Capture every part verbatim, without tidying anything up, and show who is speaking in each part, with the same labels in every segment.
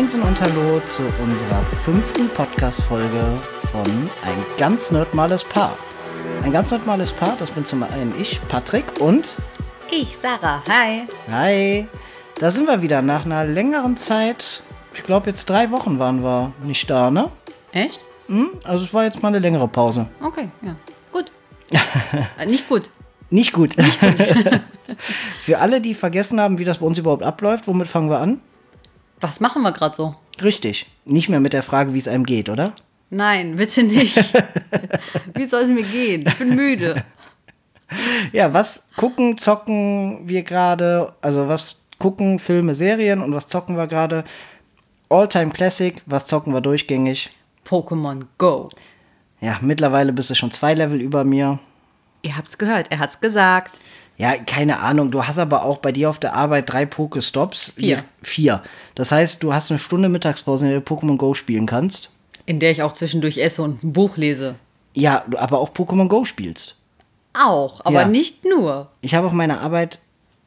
Speaker 1: Hallöchen und Hallo zu unserer fünften Podcast-Folge von Ein ganz normales Paar. Ein ganz normales Paar, das bin zum einen ich, Patrick, und
Speaker 2: ich, Sarah. Hi.
Speaker 1: Hi. Da sind wir wieder nach einer längeren Zeit. Ich glaube, jetzt drei Wochen waren wir nicht da, ne?
Speaker 2: Echt?
Speaker 1: Hm? Also es war jetzt mal eine längere Pause.
Speaker 2: Okay, ja. Gut. äh, nicht gut.
Speaker 1: Nicht gut. Nicht gut. Für alle, die vergessen haben, wie das bei uns überhaupt abläuft, womit fangen wir an?
Speaker 2: Was machen wir gerade so?
Speaker 1: Richtig. Nicht mehr mit der Frage, wie es einem geht, oder?
Speaker 2: Nein, bitte nicht. Wie soll es mir gehen? Ich bin müde.
Speaker 1: Ja, was gucken, zocken wir gerade? Also was gucken, Filme, Serien und was zocken wir gerade? All-Time Classic, was zocken wir durchgängig?
Speaker 2: Pokémon Go.
Speaker 1: Ja, mittlerweile bist du schon zwei Level über mir.
Speaker 2: Ihr habt's gehört, er hat's gesagt.
Speaker 1: Ja, keine Ahnung. Du hast aber auch bei dir auf der Arbeit drei Pokestops.
Speaker 2: Vier.
Speaker 1: Vier. Das heißt, du hast eine Stunde Mittagspause, in der du Pokémon Go spielen kannst.
Speaker 2: In der ich auch zwischendurch esse und ein Buch lese.
Speaker 1: Ja, du aber auch Pokémon Go spielst.
Speaker 2: Auch, aber
Speaker 1: Ja.
Speaker 2: nicht nur.
Speaker 1: Ich habe auf meiner Arbeit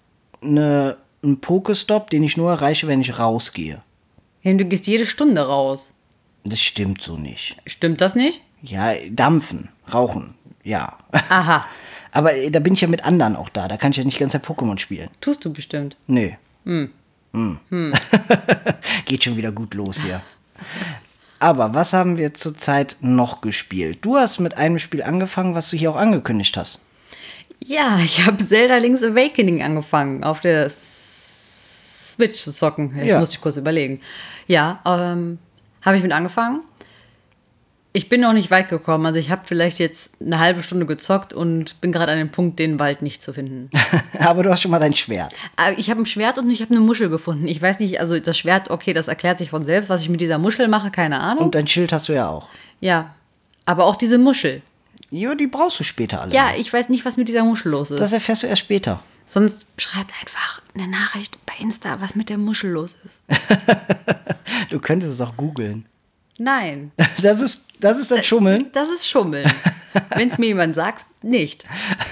Speaker 1: eine, einen Pokestop, den ich nur erreiche, wenn ich rausgehe.
Speaker 2: Ja, du gehst jede Stunde raus.
Speaker 1: Das stimmt so nicht.
Speaker 2: Stimmt das nicht?
Speaker 1: Ja, dampfen, rauchen, ja.
Speaker 2: Aha.
Speaker 1: Aber äh, da bin ich ja mit anderen auch da. Da kann ich ja nicht ganz Zeit Pokémon spielen.
Speaker 2: Tust du bestimmt.
Speaker 1: Nö. Hm. Hm. Geht schon wieder gut los hier. Aber was haben wir zurzeit noch gespielt? Du hast mit einem Spiel angefangen, was du hier auch angekündigt hast.
Speaker 2: Ja, ich habe Zelda Link's Awakening angefangen, auf der Switch zu zocken. Jetzt
Speaker 1: Ja.
Speaker 2: muss ich kurz überlegen. Ja, ähm, habe ich mit angefangen. Ich bin noch nicht weit gekommen. Also ich habe vielleicht jetzt eine halbe Stunde gezockt und bin gerade an dem Punkt, den Wald nicht zu finden.
Speaker 1: Aber du hast schon mal dein Schwert.
Speaker 2: Aber ich habe ein Schwert und ich habe eine Muschel gefunden. Ich weiß nicht, also das Schwert, okay, das erklärt sich von selbst. Was ich mit dieser Muschel mache, keine Ahnung.
Speaker 1: Und dein Schild hast du ja auch.
Speaker 2: Ja, aber auch diese Muschel.
Speaker 1: Ja, die brauchst du später alle.
Speaker 2: Ja, ich weiß nicht, was mit dieser Muschel los ist.
Speaker 1: Das erfährst du erst später.
Speaker 2: Sonst schreibt einfach eine Nachricht bei Insta, was mit der Muschel los ist.
Speaker 1: Du könntest es auch googeln.
Speaker 2: Nein.
Speaker 1: Das ist, das ist dann Schummeln.
Speaker 2: Das ist Schummeln. Wenn es mir jemand sagt, nicht.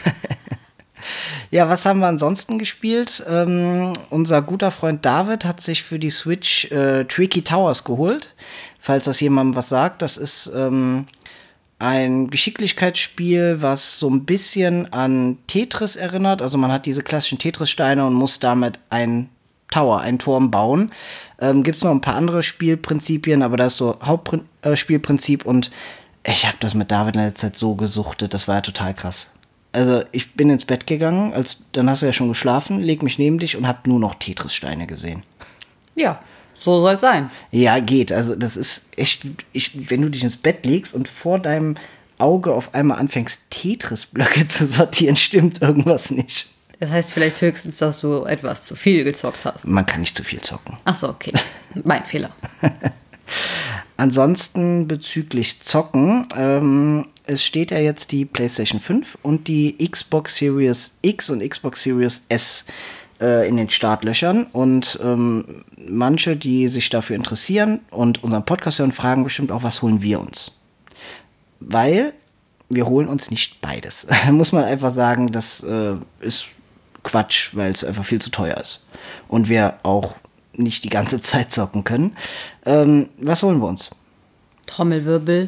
Speaker 1: Ja, was haben wir ansonsten gespielt? Ähm, unser guter Freund David hat sich für die Switch äh, Tricky Towers geholt. Falls das jemandem was sagt, das ist ähm, ein Geschicklichkeitsspiel, was so ein bisschen an Tetris erinnert. Also man hat diese klassischen Tetris-Steine und muss damit ein Tower, einen Turm bauen. Ähm, Gibt es noch ein paar andere Spielprinzipien, aber das ist so Hauptspielprinzip. Und ich habe das mit David in der Zeit so gesuchtet, das war ja total krass. Also ich bin ins Bett gegangen, als, dann hast du ja schon geschlafen, leg mich neben dich und hab nur noch Tetris-Steine gesehen.
Speaker 2: Ja, so soll es sein.
Speaker 1: Ja, geht. Also das ist echt, ich, wenn du dich ins Bett legst und vor deinem Auge auf einmal anfängst, Tetris-Blöcke zu sortieren, stimmt irgendwas nicht.
Speaker 2: Das heißt vielleicht höchstens, dass du etwas zu viel gezockt hast.
Speaker 1: Man kann nicht zu viel zocken.
Speaker 2: Ach so, okay. Mein Fehler.
Speaker 1: Ansonsten bezüglich Zocken, ähm, es steht ja jetzt die PlayStation fünf und die Xbox Series X und Xbox Series S äh, in den Startlöchern. Und ähm, manche, die sich dafür interessieren und unseren Podcast hören, fragen bestimmt auch, was holen wir uns? Weil wir holen uns nicht beides. Muss man einfach sagen, das äh, ist Quatsch, weil es einfach viel zu teuer ist. Und wir auch nicht die ganze Zeit zocken können. Ähm, was holen wir uns?
Speaker 2: Trommelwirbel.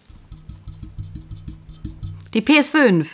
Speaker 2: Die P S fünf.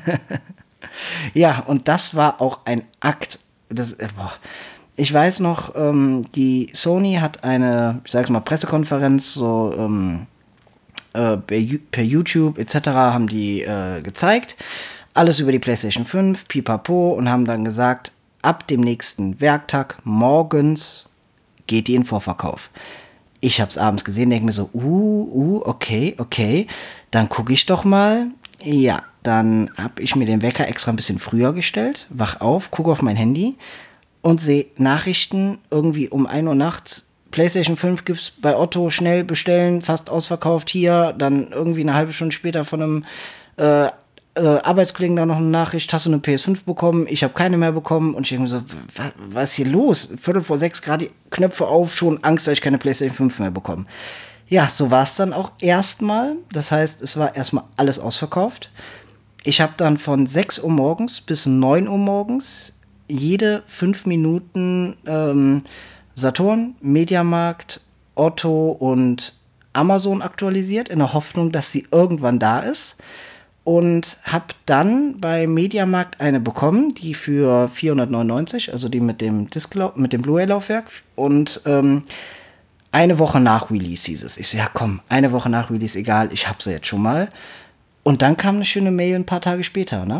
Speaker 1: Ja, und das war auch ein Akt. Das, äh, boah. Ich weiß noch, ähm, die Sony hat eine, ich sag's mal, Pressekonferenz, so ähm, äh, per YouTube et cetera haben die äh, gezeigt. Alles über die PlayStation fünf, pipapo, und haben dann gesagt, ab dem nächsten Werktag morgens geht die in Vorverkauf. Ich hab's abends gesehen, denke mir so, uh, uh, okay, okay, dann gucke ich doch mal. Ja, dann habe ich mir den Wecker extra ein bisschen früher gestellt, wach auf, gucke auf mein Handy und sehe Nachrichten irgendwie um ein Uhr nachts. PlayStation fünf gibt's bei Otto, schnell bestellen, fast ausverkauft hier. Dann irgendwie eine halbe Stunde später von einem äh, äh, Arbeitskollegen da noch eine Nachricht, hast du eine P S fünf bekommen? Ich habe keine mehr bekommen. Und ich denke mir so, was, was ist hier los? Viertel vor sechs, gerade Knöpfe auf, schon Angst, dass ich keine PlayStation fünf mehr bekomme. Ja, so war es dann auch erstmal. Das heißt, es war erstmal alles ausverkauft. Ich habe dann von sechs Uhr morgens bis neun Uhr morgens jede fünf Minuten ähm, Saturn, Mediamarkt, Otto und Amazon aktualisiert, in der Hoffnung, dass sie irgendwann da ist. Und habe dann bei Mediamarkt eine bekommen, die für vierhundertneunundneunzig, also die mit dem Disc, mit dem Blu-ray-Laufwerk. Und ähm, eine Woche nach Release hieß es. Ich so, ja komm, eine Woche nach Release, egal, ich hab sie jetzt schon mal. Und dann kam eine schöne Mail ein paar Tage später, ne?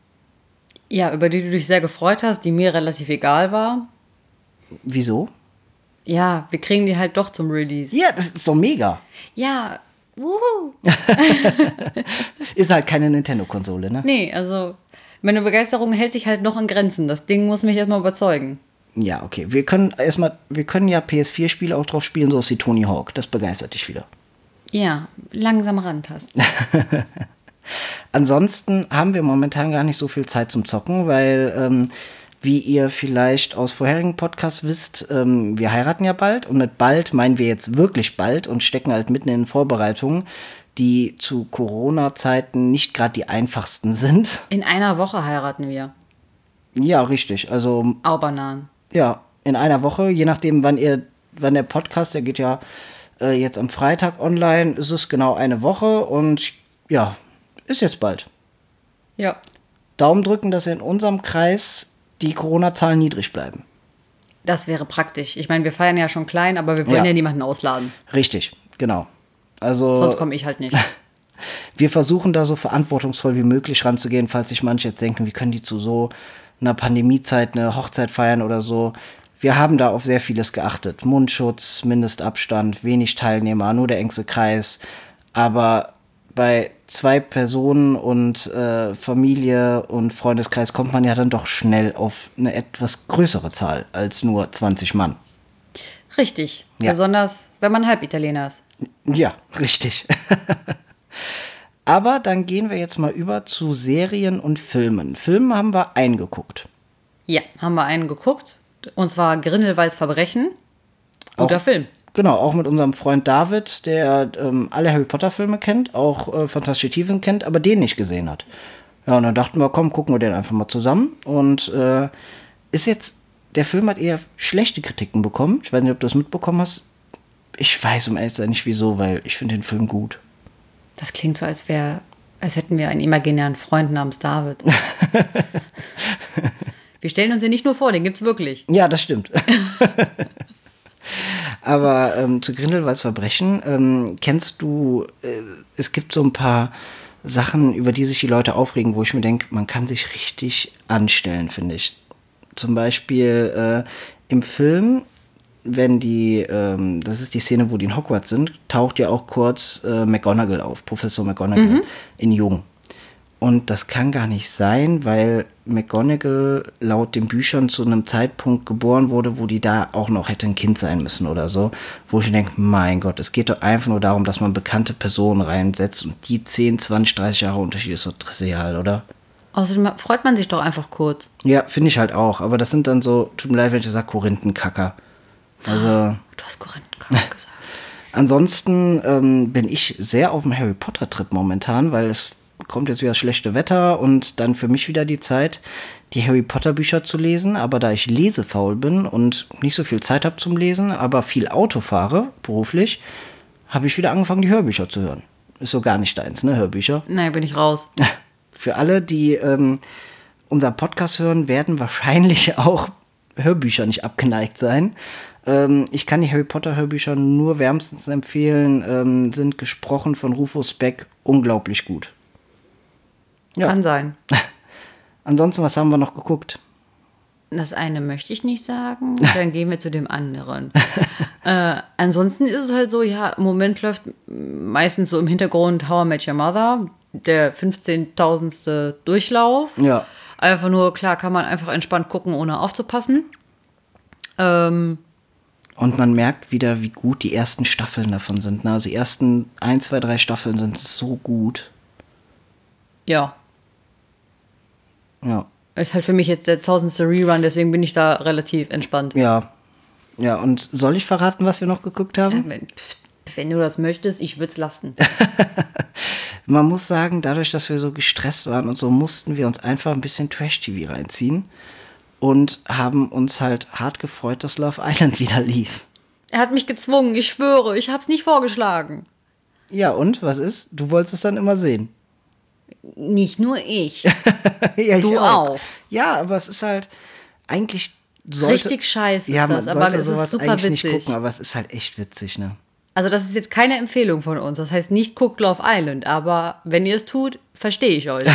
Speaker 2: Ja, über die du dich sehr gefreut hast, die mir relativ egal war.
Speaker 1: Wieso?
Speaker 2: Ja, wir kriegen die halt doch zum Release.
Speaker 1: Ja, das ist doch mega.
Speaker 2: Ja, wuhu.
Speaker 1: Ist halt keine Nintendo-Konsole, ne?
Speaker 2: Nee, also meine Begeisterung hält sich halt noch in Grenzen. Das Ding muss mich erstmal überzeugen.
Speaker 1: Ja, okay. Wir können erstmal, wir können ja P S vier Spiele auch drauf spielen, so ist wie Tony Hawk. Das begeistert dich wieder.
Speaker 2: Ja, langsam rantasten.
Speaker 1: Ansonsten haben wir momentan gar nicht so viel Zeit zum Zocken, weil, ähm, wie ihr vielleicht aus vorherigen Podcasts wisst, ähm, wir heiraten ja bald. Und mit bald meinen wir jetzt wirklich bald und stecken halt mitten in Vorbereitungen, die zu Corona-Zeiten nicht gerade die einfachsten sind.
Speaker 2: In einer Woche heiraten wir.
Speaker 1: Ja, richtig. Also,
Speaker 2: Aubernan.
Speaker 1: ja, in einer Woche, je nachdem, wann ihr, wann der Podcast, der geht ja äh, jetzt am Freitag online, ist es genau eine Woche und ja, ist jetzt bald.
Speaker 2: Ja.
Speaker 1: Daumen drücken, dass in unserem Kreis die Corona-Zahlen niedrig bleiben.
Speaker 2: Das wäre praktisch. Ich meine, wir feiern ja schon klein, aber wir wollen ja,
Speaker 1: Ja.
Speaker 2: niemanden ausladen.
Speaker 1: Richtig, genau. Also
Speaker 2: Sonst komme ich halt nicht.
Speaker 1: wir versuchen da so verantwortungsvoll wie möglich ranzugehen, falls sich manche jetzt denken, wie können die zu so einer Pandemiezeit eine Hochzeit feiern oder so. Wir haben da auf sehr vieles geachtet. Mundschutz, Mindestabstand, wenig Teilnehmer, nur der engste Kreis. Aber bei zwei Personen und äh, Familie und Freundeskreis kommt man ja dann doch schnell auf eine etwas größere Zahl als nur zwanzig Mann.
Speaker 2: Richtig.
Speaker 1: Ja.
Speaker 2: Besonders, wenn man Halbitaliener ist.
Speaker 1: Ja, richtig. Aber dann gehen wir jetzt mal über zu Serien und Filmen. Filme haben wir eingeguckt.
Speaker 2: Ja, haben wir einen geguckt. Und zwar Grindelwalds Verbrechen. Guter
Speaker 1: Auch-
Speaker 2: Film.
Speaker 1: Genau, auch mit unserem Freund David, der ähm, alle Harry Potter Filme kennt, auch äh, Fantastische Tiefen kennt, aber den nicht gesehen hat. Ja, und dann dachten wir, komm, gucken wir den einfach mal zusammen. Und äh, ist jetzt, der Film hat eher schlechte Kritiken bekommen. Ich weiß nicht, ob du das mitbekommen hast. Ich weiß um ehrlich zu sein nicht wieso, weil ich finde den Film gut.
Speaker 2: Das klingt so, als wäre, als hätten wir einen imaginären Freund namens David. Wir stellen uns den nicht nur vor, den gibt's wirklich.
Speaker 1: Ja, das stimmt. Aber ähm, zu Grindelwalds Verbrechen, ähm, kennst du, äh, es gibt so ein paar Sachen, über die sich die Leute aufregen, wo ich mir denke, man kann sich richtig anstellen, finde ich. Zum Beispiel äh, im Film, wenn die, ähm, das ist die Szene, wo die in Hogwarts sind, taucht ja auch kurz äh, McGonagall auf, Professor McGonagall
Speaker 2: Mhm.
Speaker 1: in Jung. Und das kann gar nicht sein, weil McGonagall laut den Büchern zu einem Zeitpunkt geboren wurde, wo die da auch noch hätte ein Kind sein müssen oder so. Wo ich mir denke, mein Gott, es geht doch einfach nur darum, dass man bekannte Personen reinsetzt und die zehn, zwanzig, dreißig Jahre Unterschied ist so trivial, oder?
Speaker 2: Außerdem freut man sich doch einfach kurz.
Speaker 1: Ja, finde ich halt auch. Aber das sind dann so, tut mir leid, wenn ich sage, Korinthenkacker. Also,
Speaker 2: Du hast Korinthenkacker gesagt.
Speaker 1: ansonsten ähm, bin ich sehr auf dem Harry Potter-Trip momentan, weil es kommt jetzt wieder das schlechte Wetter und dann für mich wieder die Zeit, die Harry Potter Bücher zu lesen. Aber da ich lesefaul bin und nicht so viel Zeit habe zum Lesen, aber viel Auto fahre, beruflich, habe ich wieder angefangen, die Hörbücher zu hören. Ist so gar nicht deins, ne, Hörbücher?
Speaker 2: Nein, bin ich raus.
Speaker 1: Für alle, die ähm, unser Podcast hören, werden wahrscheinlich auch Hörbücher nicht abgeneigt sein. Ähm, ich kann die Harry Potter Hörbücher nur wärmstens empfehlen, ähm, sind gesprochen von Rufus Beck, unglaublich gut. Ja.
Speaker 2: Kann sein.
Speaker 1: Ansonsten, was haben wir noch geguckt?
Speaker 2: Das eine möchte ich nicht sagen, dann gehen wir zu dem anderen. äh, ansonsten ist es halt so, ja, im Moment läuft meistens so im Hintergrund How I Met Your Mother, der fünfzehntausendste Durchlauf.
Speaker 1: Ja.
Speaker 2: Einfach nur, klar, kann man einfach entspannt gucken, ohne aufzupassen. Ähm,
Speaker 1: Und man merkt wieder, wie gut die ersten Staffeln davon sind. Ne? Also die ersten ein, zwei, drei Staffeln sind so gut.
Speaker 2: ja,
Speaker 1: Ja.
Speaker 2: ist halt für mich jetzt der tausendste Rerun, deswegen bin ich da relativ entspannt.
Speaker 1: Ja. Ja, und soll ich verraten, was wir noch geguckt haben?
Speaker 2: Wenn, pff, wenn du das möchtest, ich würde es lassen.
Speaker 1: Man muss sagen, dadurch, dass wir so gestresst waren und so, mussten wir uns einfach ein bisschen Trash-T V reinziehen und haben uns halt hart gefreut, dass Love Island wieder lief.
Speaker 2: Er hat mich gezwungen, ich schwöre, ich hab's nicht vorgeschlagen.
Speaker 1: Ja, und was ist? Du wolltest es dann immer sehen.
Speaker 2: Nicht nur ich.
Speaker 1: Ja, ich
Speaker 2: Du auch.
Speaker 1: Ja, aber es ist halt eigentlich sollte,
Speaker 2: Richtig scheiße
Speaker 1: ja,
Speaker 2: ist das,
Speaker 1: man
Speaker 2: aber
Speaker 1: sollte
Speaker 2: es
Speaker 1: sowas
Speaker 2: ist super
Speaker 1: eigentlich
Speaker 2: witzig.
Speaker 1: nicht gucken, aber es ist halt echt witzig, ne?
Speaker 2: Also das ist jetzt keine Empfehlung von uns. Das heißt nicht guckt Love Island, aber wenn ihr es tut, verstehe ich euch.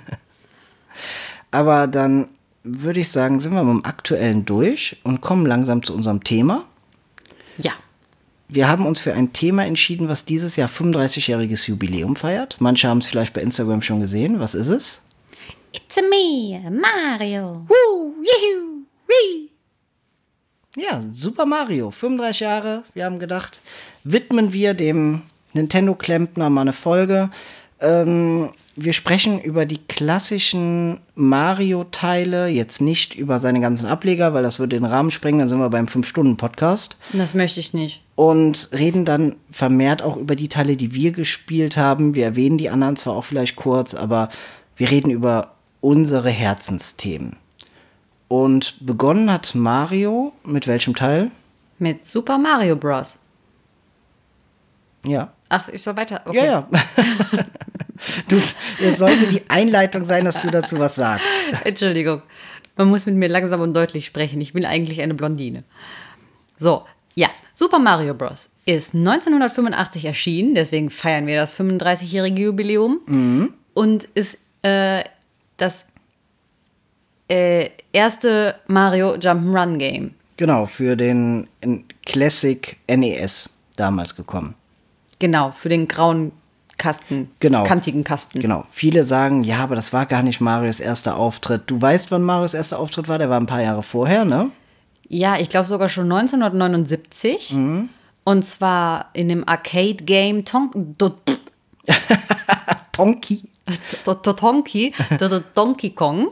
Speaker 1: Aber dann würde ich sagen, sind wir mit dem Aktuellen durch und kommen langsam zu unserem Thema.
Speaker 2: Ja.
Speaker 1: Wir haben uns für ein Thema entschieden, was dieses Jahr fünfunddreißigjähriges Jubiläum feiert. Manche haben es vielleicht bei Instagram schon gesehen. Was ist es?
Speaker 2: It's a me, Mario.
Speaker 1: Woo, juhu, wee. Ja, Super Mario, fünfunddreißig Jahre. Wir haben gedacht, widmen wir dem Nintendo-Klempner mal eine Folge. Ähm, wir sprechen über die klassischen Mario-Teile, jetzt nicht über seine ganzen Ableger, weil das würde den Rahmen sprengen, dann sind wir beim fünf Stunden Podcast.
Speaker 2: Das möchte ich nicht.
Speaker 1: Und reden dann vermehrt auch über die Teile, die wir gespielt haben. Wir erwähnen die anderen zwar auch vielleicht kurz, aber wir reden über unsere Herzensthemen. Und begonnen hat Mario mit welchem Teil?
Speaker 2: Mit Super Mario Bros.
Speaker 1: Ja.
Speaker 2: Ach, ich soll weiter? Okay.
Speaker 1: Ja, ja. Du, es sollte die Einleitung sein, dass du dazu was sagst.
Speaker 2: Entschuldigung. Man muss mit mir langsam und deutlich sprechen. Ich bin eigentlich eine Blondine. So, ja. Super Mario Bros. Ist neunzehnhundertfünfundachtzig erschienen, deswegen feiern wir das fünfunddreißigjährige Jubiläum. Mhm. Und ist äh, das äh, erste Mario Jump'n'Run Game.
Speaker 1: Genau, für den Classic N E S damals gekommen.
Speaker 2: Genau, für den grauen Kasten,
Speaker 1: genau.
Speaker 2: kantigen Kasten.
Speaker 1: Genau. Viele sagen, ja, aber das war gar nicht Marios erster Auftritt. Du weißt, wann Marios erster Auftritt war? Der war ein paar Jahre vorher, ne?
Speaker 2: Ja, ich glaube sogar schon neunzehnhundertneunundsiebzig. Mhm. Und zwar in dem Arcade-Game Ton-
Speaker 1: Tonki.
Speaker 2: Tonki, Donkey Kong,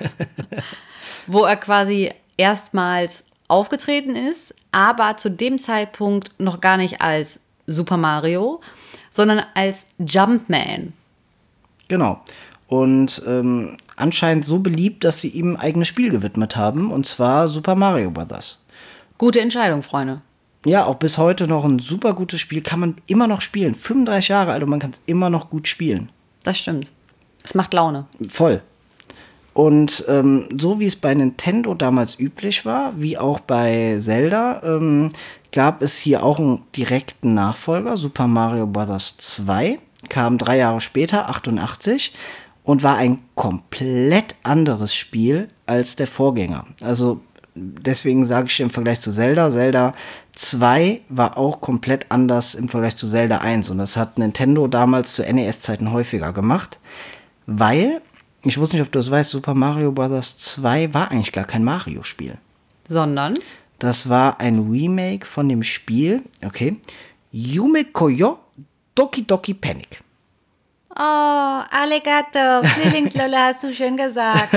Speaker 2: wo er quasi erstmals aufgetreten ist, aber zu dem Zeitpunkt noch gar nicht als Super Mario, sondern als Jumpman.
Speaker 1: Genau. Und ähm, anscheinend so beliebt, dass sie ihm ein eigenes Spiel gewidmet haben, und zwar Super Mario Bros.
Speaker 2: Gute Entscheidung, Freunde.
Speaker 1: Ja, auch bis heute noch ein super gutes Spiel, kann man immer noch spielen. fünfunddreißig Jahre alt und man kann es immer noch gut spielen.
Speaker 2: Das stimmt. Es macht Laune.
Speaker 1: Voll. Und ähm, so wie es bei Nintendo damals üblich war, wie auch bei Zelda, ähm, gab es hier auch einen direkten Nachfolger, Super Mario Bros. zwei, kam drei Jahre später, achtundachtzig, und war ein komplett anderes Spiel als der Vorgänger. Also deswegen sage ich im Vergleich zu Zelda, Zelda zwei war auch komplett anders im Vergleich zu Zelda eins. Und das hat Nintendo damals zu N E S-Zeiten häufiger gemacht, weil, ich wusste nicht, ob du das weißt, Super Mario Bros. zwei war eigentlich gar kein Mario-Spiel.
Speaker 2: Sondern?
Speaker 1: Das war ein Remake von dem Spiel, okay, Yume Koyo Doki Doki Panic.
Speaker 2: Oh, Alligator, Zwillingslola, hast du schön gesagt.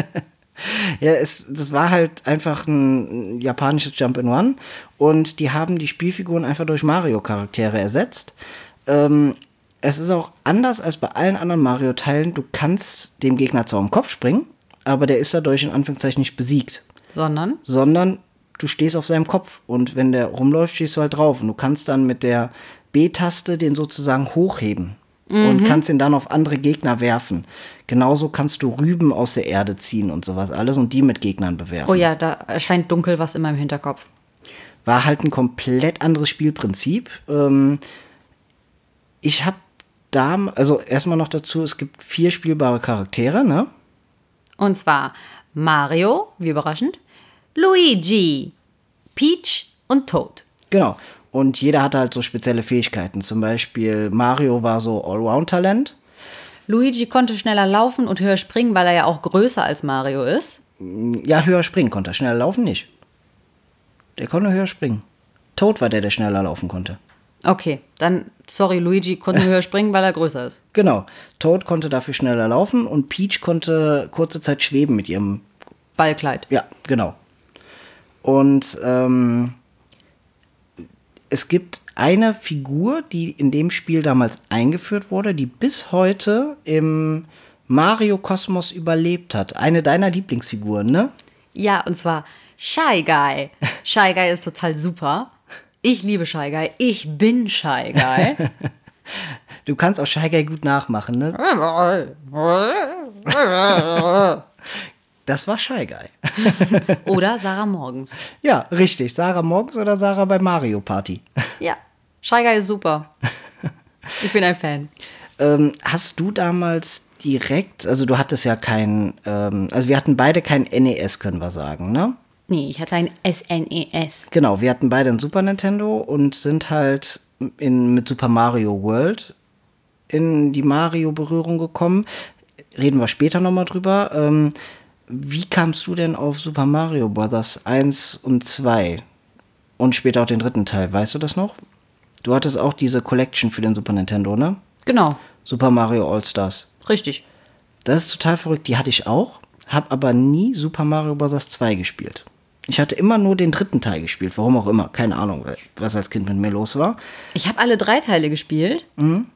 Speaker 1: Ja, es, das war halt einfach ein japanisches Jump'n'Run und die haben die Spielfiguren einfach durch Mario-Charaktere ersetzt. Ähm, es ist auch anders als bei allen anderen Mario-Teilen. Du kannst dem Gegner zwar am Kopf springen, aber der ist dadurch in Anführungszeichen nicht besiegt.
Speaker 2: Sondern?
Speaker 1: Sondern du stehst auf seinem Kopf und wenn der rumläuft, stehst du halt drauf. Und du kannst dann mit der B-Taste den sozusagen hochheben. Und kannst ihn dann auf andere Gegner werfen. Genauso kannst du Rüben aus der Erde ziehen und sowas alles und die mit Gegnern bewerfen.
Speaker 2: Oh ja, da erscheint dunkel was in meinem Hinterkopf.
Speaker 1: War halt ein komplett anderes Spielprinzip. Ähm, ich habe da, also erstmal noch dazu, es gibt vier spielbare Charaktere, ne?
Speaker 2: Und zwar Mario, wie überraschend, Luigi, Peach und Toad.
Speaker 1: Genau. Und jeder hatte halt so spezielle Fähigkeiten. Zum Beispiel Mario war so Allround-Talent.
Speaker 2: Luigi konnte schneller laufen und höher springen, weil er ja auch größer als Mario ist.
Speaker 1: Ja, höher springen konnte er. Schneller laufen nicht. Der konnte höher springen. Toad war der, der schneller laufen konnte.
Speaker 2: Okay, dann, sorry, Luigi konnte höher springen, weil er größer ist.
Speaker 1: Genau. Toad konnte dafür schneller laufen und Peach konnte kurze Zeit schweben mit ihrem
Speaker 2: Ballkleid.
Speaker 1: Ja, genau. Und ähm, es gibt eine Figur, die in dem Spiel damals eingeführt wurde, die bis heute im Mario-Kosmos überlebt hat. Eine deiner Lieblingsfiguren, ne?
Speaker 2: Ja, und zwar Shy Guy. Shy Guy ist total super. Ich liebe Shy Guy. Ich bin Shy Guy.
Speaker 1: Du kannst auch Shy Guy gut nachmachen, ne? Das war Shy Guy.
Speaker 2: Oder Sarah Morgens.
Speaker 1: Ja, richtig. Sarah Morgens oder Sarah bei Mario Party.
Speaker 2: Ja, Shy Guy ist super. Ich bin ein Fan.
Speaker 1: Ähm, hast du damals direkt, also du hattest ja kein, ähm, also wir hatten beide kein N E S, können wir sagen, ne?
Speaker 2: Nee, ich hatte ein S N E S.
Speaker 1: Genau, wir hatten beide ein Super Nintendo und sind halt in, mit Super Mario World in die Mario-Berührung gekommen. Reden wir später nochmal drüber. Ähm, wie kamst du denn auf Super Mario Bros. eins und zwei und später auch den dritten Teil? Weißt du das noch? Du hattest auch diese Collection für den Super Nintendo, ne?
Speaker 2: Genau.
Speaker 1: Super Mario All-Stars.
Speaker 2: Richtig.
Speaker 1: Das ist total verrückt. Die hatte ich auch, habe aber nie Super Mario Bros. zwei gespielt. Ich hatte immer nur den dritten Teil gespielt, warum auch immer. Keine Ahnung, was als Kind mit mir los war.
Speaker 2: Ich habe alle drei Teile gespielt. Mhm.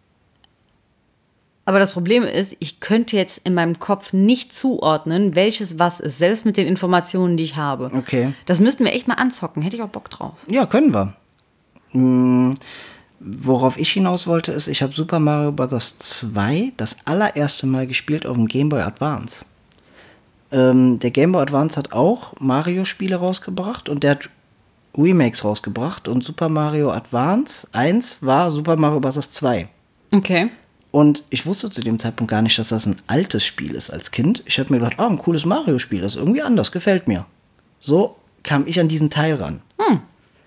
Speaker 2: Aber das Problem ist, ich könnte jetzt in meinem Kopf nicht zuordnen, welches was ist, selbst mit den Informationen, die ich habe.
Speaker 1: Okay.
Speaker 2: Das müssten wir echt mal anzocken. Hätte ich auch Bock drauf.
Speaker 1: Ja, können wir. Hm, worauf ich hinaus wollte, ist, ich habe Super Mario Bros. zwei das allererste Mal gespielt auf dem Game Boy Advance. Ähm, der Game Boy Advance hat auch Mario-Spiele rausgebracht und der hat Remakes rausgebracht. Und Super Mario Advance eins war Super Mario Bros. zwei.
Speaker 2: Okay.
Speaker 1: Und ich wusste zu dem Zeitpunkt gar nicht, dass das ein altes Spiel ist als Kind. Ich habe mir gedacht, oh, ein cooles Mario-Spiel, das ist irgendwie anders, gefällt mir. So kam ich an diesen Teil ran. Hm.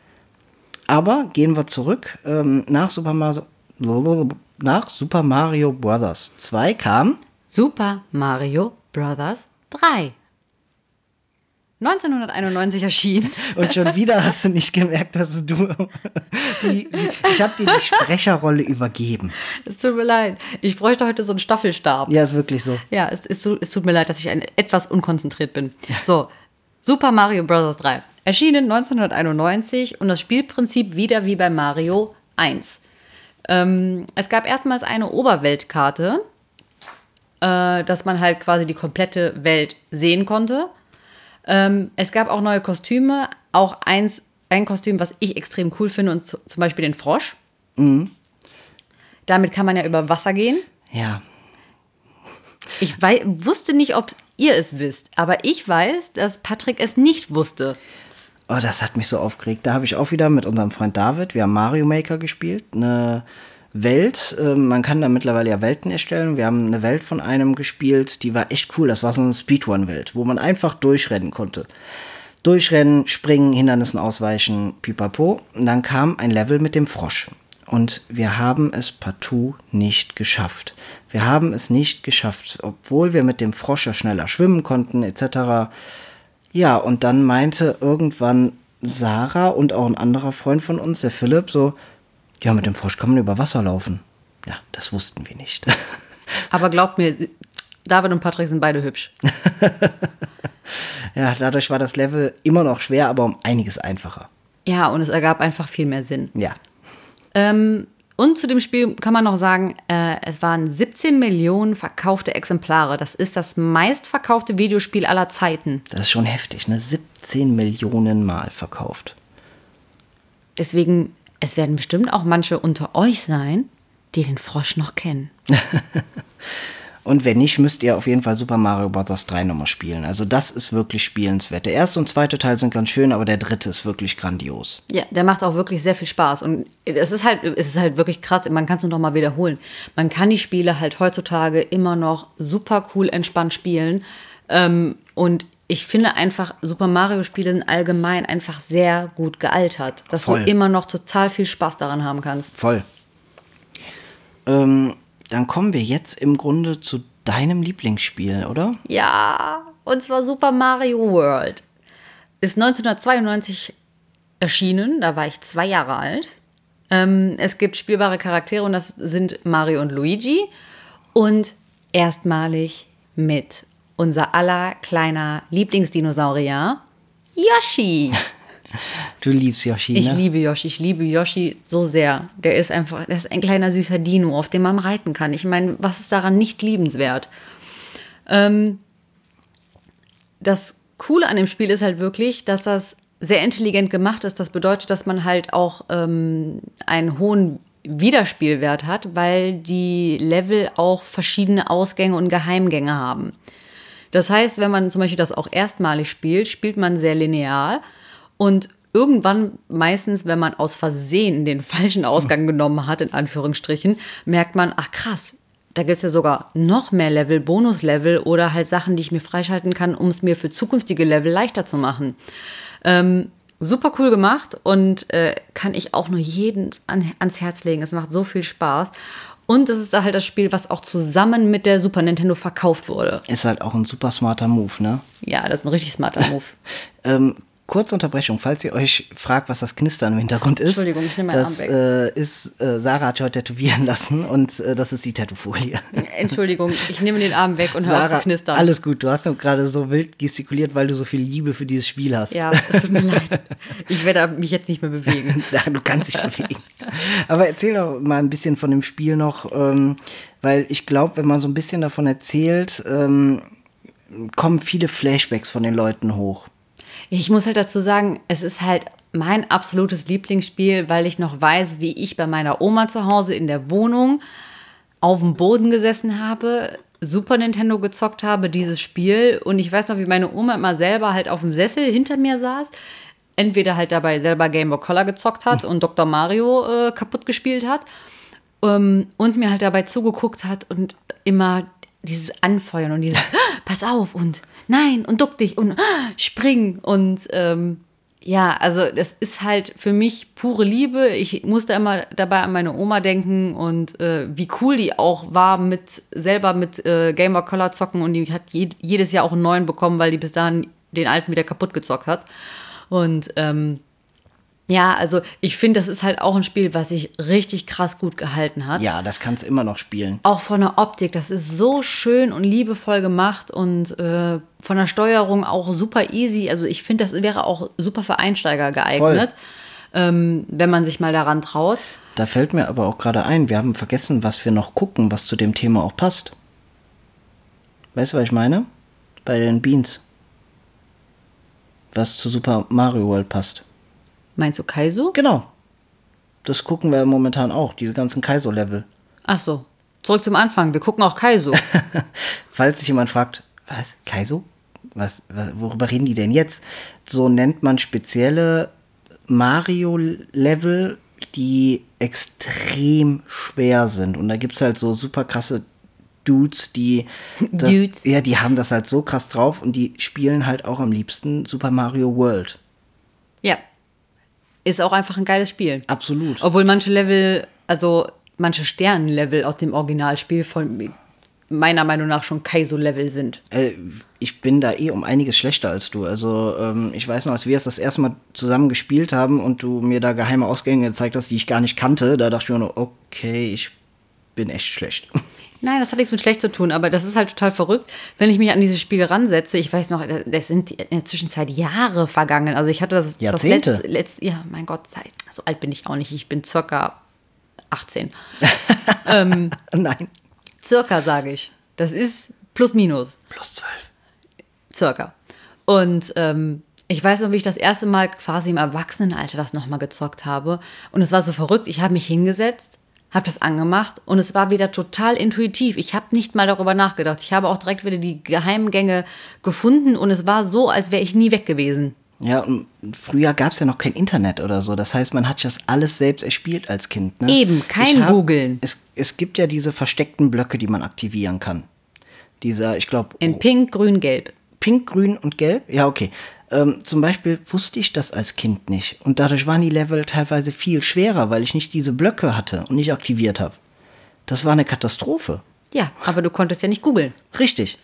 Speaker 1: Aber gehen wir zurück. Ähm, nach, Super Mario, nach Super Mario Bros. zwei kam
Speaker 2: Super Mario Bros. drei. neunzehnhunderteinundneunzig erschienen.
Speaker 1: Und schon wieder hast du nicht gemerkt, dass du... Die, die, ich habe dir die Sprecherrolle übergeben.
Speaker 2: Es tut mir leid. Ich bräuchte heute so einen Staffelstab.
Speaker 1: Ja, ist wirklich so.
Speaker 2: Ja, es, es, es tut mir leid, dass ich ein, etwas unkonzentriert bin. So, Super Mario Bros. drei. Erschienen neunzehnhunderteinundneunzig und das Spielprinzip wieder wie bei Mario eins. Ähm, es gab erstmals eine Oberweltkarte, äh, dass man halt quasi die komplette Welt sehen konnte. Ähm, es gab auch neue Kostüme, auch eins, ein Kostüm, was ich extrem cool finde, und z- zum Beispiel den Frosch. Mhm. Damit kann man ja über Wasser gehen.
Speaker 1: Ja.
Speaker 2: Ich wei- wusste nicht, ob ihr es wisst, aber ich weiß, dass Patrick es nicht wusste.
Speaker 1: Oh, das hat mich so aufgeregt. Da habe ich auch wieder mit unserem Freund David, wir haben Mario Maker gespielt, eine Welt, äh, man kann da mittlerweile ja Welten erstellen. Wir haben eine Welt von einem gespielt, die war echt cool. Das war so eine Speedrun-Welt, wo man einfach durchrennen konnte. Durchrennen, springen, Hindernissen ausweichen, pipapo. Und dann kam ein Level mit dem Frosch. Und wir haben es partout nicht geschafft. Wir haben es nicht geschafft, obwohl wir mit dem Frosch ja schneller schwimmen konnten, et cetera. Ja, und dann meinte irgendwann Sarah und auch ein anderer Freund von uns, der Philipp, so, ja, mit dem Frosch kann man über Wasser laufen. Ja, das wussten wir nicht.
Speaker 2: Aber glaubt mir, David und Patrick sind beide hübsch.
Speaker 1: Ja, dadurch war das Level immer noch schwer, aber um einiges einfacher.
Speaker 2: Ja, und es ergab einfach viel mehr Sinn.
Speaker 1: Ja.
Speaker 2: Ähm, und zu dem Spiel kann man noch sagen, äh, es waren siebzehn Millionen verkaufte Exemplare. Das ist das meistverkaufte Videospiel aller Zeiten.
Speaker 1: Das ist schon heftig, ne? siebzehn Millionen Mal verkauft.
Speaker 2: Deswegen, es werden bestimmt auch manche unter euch sein, die den Frosch noch kennen.
Speaker 1: Und wenn nicht, müsst ihr auf jeden Fall Super Mario Bros. drei nochmal spielen. Also das ist wirklich spielenswert. Der erste und zweite Teil sind ganz schön, aber der dritte ist wirklich grandios.
Speaker 2: Ja, der macht auch wirklich sehr viel Spaß. Und es ist halt, es ist halt wirklich krass, man kann es nur noch mal wiederholen. Man kann die Spiele halt heutzutage immer noch super cool entspannt spielen. Und ich finde einfach, Super Mario-Spiele sind allgemein einfach sehr gut gealtert. Dass
Speaker 1: Voll.
Speaker 2: du immer noch total viel Spaß daran haben kannst.
Speaker 1: Voll. Ähm... Dann kommen wir jetzt im Grunde zu deinem Lieblingsspiel, oder?
Speaker 2: Ja, und zwar Super Mario World. Ist neunzehnhundertzweiundneunzig erschienen, da war ich zwei Jahre alt. Ähm, es gibt spielbare Charaktere und das sind Mario und Luigi. Und erstmalig mit unser aller kleiner Lieblingsdinosaurier, Yoshi.
Speaker 1: Du liebst Yoshi, ne?
Speaker 2: Ich liebe Yoshi, ich liebe Yoshi so sehr. Der ist einfach, der ist ein kleiner süßer Dino, auf dem man reiten kann. Ich meine, was ist daran nicht liebenswert? Ähm, das Coole an dem Spiel ist halt wirklich, dass das sehr intelligent gemacht ist. Das bedeutet, dass man halt auch ähm, einen hohen Wiederspielwert hat, weil die Level auch verschiedene Ausgänge und Geheimgänge haben. Das heißt, wenn man zum Beispiel das auch erstmalig spielt, spielt man sehr linear und irgendwann, meistens, wenn man aus Versehen den falschen Ausgang genommen hat, in Anführungsstrichen, merkt man, ach krass, da gibt es ja sogar noch mehr Level, Bonuslevel oder halt Sachen, die ich mir freischalten kann, um es mir für zukünftige Level leichter zu machen. Ähm, super cool gemacht und äh, kann ich auch nur jedem an, ans Herz legen. Es macht so viel Spaß. Und es ist da halt das Spiel, was auch zusammen mit der Super Nintendo verkauft wurde.
Speaker 1: Ist halt auch ein super smarter Move, ne?
Speaker 2: Ja, das ist ein richtig smarter Move.
Speaker 1: ähm, Kurze Unterbrechung, falls ihr euch fragt, was das Knistern im Hintergrund ist.
Speaker 2: Entschuldigung, ich nehme meinen
Speaker 1: das,
Speaker 2: Arm weg.
Speaker 1: Äh, ist, äh, Sarah hat sich heute tätowieren lassen und äh, das ist die Tattoofolie.
Speaker 2: Entschuldigung, ich nehme den Arm weg und höre auf zu knistern.
Speaker 1: Alles gut, du hast nur gerade so wild gestikuliert, weil du so viel Liebe für dieses Spiel hast.
Speaker 2: Ja, es tut mir leid. Ich werde mich jetzt nicht mehr bewegen.
Speaker 1: Ja, du kannst dich bewegen. Aber erzähl doch mal ein bisschen von dem Spiel noch, ähm, weil ich glaube, wenn man so ein bisschen davon erzählt, ähm, kommen viele Flashbacks von den Leuten hoch.
Speaker 2: Ich muss halt dazu sagen, es ist halt mein absolutes Lieblingsspiel, weil ich noch weiß, wie ich bei meiner Oma zu Hause in der Wohnung auf dem Boden gesessen habe, Super Nintendo gezockt habe, dieses Spiel. Und ich weiß noch, wie meine Oma immer selber halt auf dem Sessel hinter mir saß, entweder halt dabei selber Game Boy Color gezockt hat und Doktor Mario äh, kaputt gespielt hat ähm, und mir halt dabei zugeguckt hat und immer dieses Anfeuern und dieses pass auf und nein und duck dich und spring und ähm, ja, also das ist halt für mich pure Liebe. Ich musste immer dabei an meine Oma denken und äh, wie cool die auch war mit selber mit äh, Game Boy Color zocken und die hat je, jedes Jahr auch einen neuen bekommen, weil die bis dahin den alten wieder kaputt gezockt hat. Und ähm, ja, also ich finde, das ist halt auch ein Spiel, was sich richtig krass gut gehalten hat.
Speaker 1: Ja, das kannst du immer noch spielen.
Speaker 2: Auch von der Optik, das ist so schön und liebevoll gemacht und äh, von der Steuerung auch super easy. Also ich finde, das wäre auch super für Einsteiger geeignet, ähm, wenn man sich mal daran traut.
Speaker 1: Da fällt mir aber auch gerade ein, wir haben vergessen, was wir noch gucken, was zu dem Thema auch passt. Weißt du, was ich meine? Bei den Beans. Was zu Super Mario World passt.
Speaker 2: Meinst du Kaizo?
Speaker 1: Genau. Das gucken wir momentan auch, diese ganzen Kaizo-Level.
Speaker 2: Ach so, zurück zum Anfang. Wir gucken auch Kaizo.
Speaker 1: Falls sich jemand fragt, was, Kaizo? Was, was, worüber reden die denn jetzt? So nennt man spezielle Mario-Level, die extrem schwer sind. Und da gibt es halt so super krasse Dudes, die das,
Speaker 2: Dudes.
Speaker 1: Ja, die haben das halt so krass drauf und die spielen halt auch am liebsten Super Mario World.
Speaker 2: Ja. Ist auch einfach ein geiles Spiel.
Speaker 1: Absolut.
Speaker 2: Obwohl manche Level, also manche Sternenlevel aus dem Originalspiel von meiner Meinung nach schon Kaizo-Level sind.
Speaker 1: Äh, ich bin da eh um einiges schlechter als du. Also ähm, ich weiß noch, als wir es das erste Mal zusammen gespielt haben und du mir da geheime Ausgänge gezeigt hast, die ich gar nicht kannte, da dachte ich mir nur, okay, ich bin echt schlecht.
Speaker 2: Nein, das hat nichts mit schlecht zu tun, aber das ist halt total verrückt, wenn ich mich an dieses Spiel ransetze. Ich weiß noch, das sind in der Zwischenzeit Jahre vergangen. Also ich hatte das,
Speaker 1: Jahrzehnte.
Speaker 2: das letzte, letzte, ja, mein Gott, so alt bin ich auch nicht. Ich bin circa achtzehn. ähm,
Speaker 1: Nein.
Speaker 2: Circa, sage ich. Das ist plus minus.
Speaker 1: Plus zwölf.
Speaker 2: Circa. Und ähm, ich weiß noch, wie ich das erste Mal quasi im Erwachsenenalter das nochmal gezockt habe. Und es war so verrückt. Ich habe mich hingesetzt, habe das angemacht und es war wieder total intuitiv. Ich habe nicht mal darüber nachgedacht. Ich habe auch direkt wieder die Geheimgänge gefunden und es war so, als wäre ich nie weg gewesen.
Speaker 1: Ja, und früher gab es ja noch kein Internet oder so. Das heißt, man hat das alles selbst erspielt als Kind. Ne?
Speaker 2: Eben, kein
Speaker 1: Ich hab-
Speaker 2: Googeln.
Speaker 1: Es, es gibt ja diese versteckten Blöcke, die man aktivieren kann. Dieser, ich glaube,
Speaker 2: In Pink, Grün, Gelb.
Speaker 1: Pink, Grün und Gelb? Ja, okay. Ähm, zum Beispiel wusste ich das als Kind nicht. Und dadurch waren die Level teilweise viel schwerer, weil ich nicht diese Blöcke hatte und nicht aktiviert habe. Das war eine Katastrophe.
Speaker 2: Ja, aber du konntest ja nicht googeln.
Speaker 1: Richtig.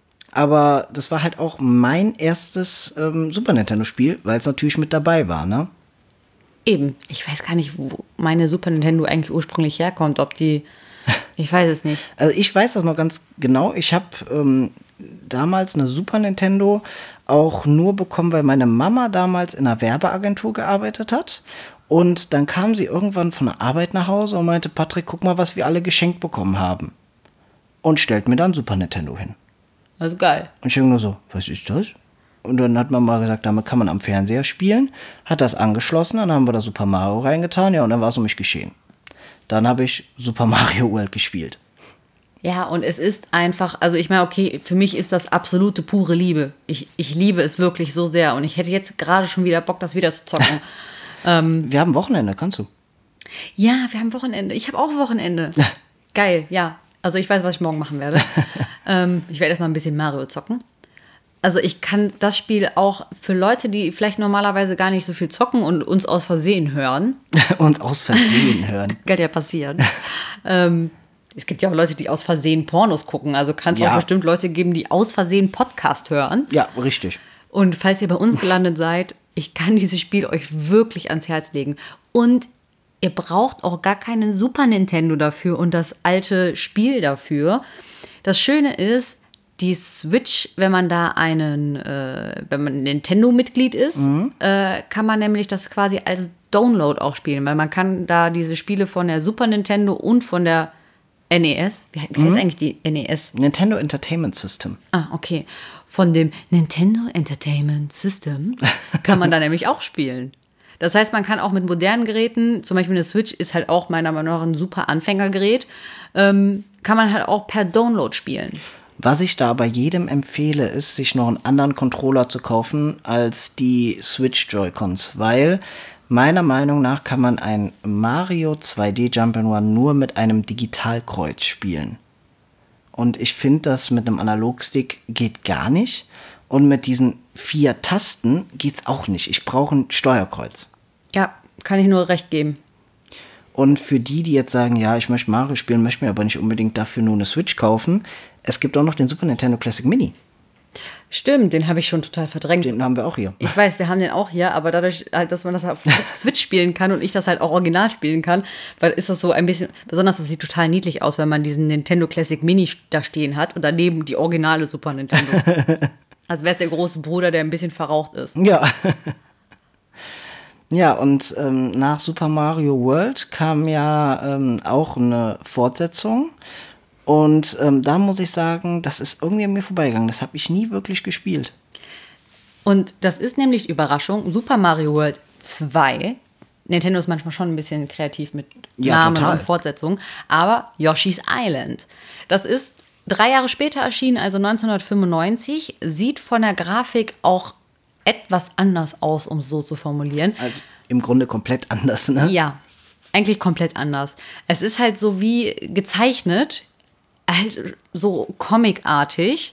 Speaker 1: Aber das war halt auch mein erstes ähm, Super Nintendo-Spiel, weil es natürlich mit dabei war, ne?
Speaker 2: Eben. Ich weiß gar nicht, wo meine Super Nintendo eigentlich ursprünglich herkommt. Ob die, ich weiß es nicht.
Speaker 1: Also ich weiß das noch ganz genau. Ich habe ähm, damals eine Super Nintendo auch nur bekommen, weil meine Mama damals in einer Werbeagentur gearbeitet hat. Und dann kam sie irgendwann von der Arbeit nach Hause und meinte, Patrick, guck mal, was wir alle geschenkt bekommen haben. Und stellt mir dann Super Nintendo hin.
Speaker 2: Das ist geil.
Speaker 1: Und ich denke nur so, was ist das? Und dann hat man mal gesagt, damit kann man am Fernseher spielen. Hat das angeschlossen, dann haben wir da Super Mario reingetan, ja, und dann war es um mich geschehen. Dann habe ich Super Mario World gespielt.
Speaker 2: Ja, und es ist einfach, also ich meine, okay, für mich ist das absolute pure Liebe. Ich, ich liebe es wirklich so sehr und ich hätte jetzt gerade schon wieder Bock, das wieder zu zocken. ähm,
Speaker 1: Wir haben Wochenende, kannst du?
Speaker 2: Ja, wir haben Wochenende. Ich habe auch Wochenende. Geil, ja. Also ich weiß, was ich morgen machen werde. ähm, ich werde erstmal ein bisschen Mario zocken. Also ich kann das Spiel auch für Leute, die vielleicht normalerweise gar nicht so viel zocken und uns aus Versehen hören.
Speaker 1: uns aus Versehen hören.
Speaker 2: Kann ja passieren. ähm, es gibt ja auch Leute, die aus Versehen Pornos gucken. Also kann es
Speaker 1: Ja.
Speaker 2: auch bestimmt Leute geben, die aus Versehen Podcast hören.
Speaker 1: Ja, richtig.
Speaker 2: Und falls ihr bei uns gelandet seid, ich kann dieses Spiel euch wirklich ans Herz legen. Und ihr braucht auch gar keinen Super Nintendo dafür und das alte Spiel dafür. Das Schöne ist, die Switch, wenn man da einen, äh, wenn man Nintendo-Mitglied ist, mhm. äh, kann man nämlich das quasi als Download auch spielen, weil man kann da diese Spiele von der Super Nintendo und von der N E S, wie, wie heißt mhm. eigentlich die N E S?
Speaker 1: Nintendo Entertainment System.
Speaker 2: Ah, okay. Von dem Nintendo Entertainment System kann man da nämlich auch spielen. Das heißt, man kann auch mit modernen Geräten, zum Beispiel eine Switch ist halt auch meiner Meinung nach ein super Anfängergerät, ähm, kann man halt auch per Download spielen.
Speaker 1: Was ich da aber jedem empfehle, ist, sich noch einen anderen Controller zu kaufen als die Switch Joy-Cons, weil meiner Meinung nach kann man ein Mario zwei D Jump'n'Run nur mit einem Digitalkreuz spielen. Und ich finde, das mit einem Analogstick geht gar nicht. Und mit diesen vier Tasten geht's auch nicht. Ich brauche ein Steuerkreuz.
Speaker 2: Ja, kann ich nur recht geben.
Speaker 1: Und für die, die jetzt sagen, ja, ich möchte Mario spielen, möchte mir aber nicht unbedingt dafür nur eine Switch kaufen, es gibt auch noch den Super Nintendo Classic Mini.
Speaker 2: Stimmt, den habe ich schon total verdrängt.
Speaker 1: Den haben wir auch hier.
Speaker 2: Ich weiß, wir haben den auch hier, aber dadurch, halt, dass man das auf Switch spielen kann und ich das halt auch original spielen kann, weil ist das so ein bisschen, besonders das sieht total niedlich aus, wenn man diesen Nintendo Classic Mini da stehen hat und daneben die originale Super Nintendo. Als wäre es der große Bruder, der ein bisschen verraucht ist.
Speaker 1: Ja. Ja, und ähm, nach Super Mario World kam ja ähm, auch eine Fortsetzung. Und ähm, da muss ich sagen, das ist irgendwie an mir vorbeigegangen. Das habe ich nie wirklich gespielt.
Speaker 2: Und das ist nämlich Überraschung, Super Mario World zwei. Nintendo ist manchmal schon ein bisschen kreativ mit
Speaker 1: Ja,
Speaker 2: Namen
Speaker 1: total.
Speaker 2: und Fortsetzungen. Aber Yoshi's Island. Das ist drei Jahre später erschienen, also neunzehnhundertfünfundneunzig. Sieht von der Grafik auch etwas anders aus, um es so zu formulieren.
Speaker 1: Also im Grunde komplett anders, ne?
Speaker 2: Ja, eigentlich komplett anders. Es ist halt so wie gezeichnet, halt so comicartig,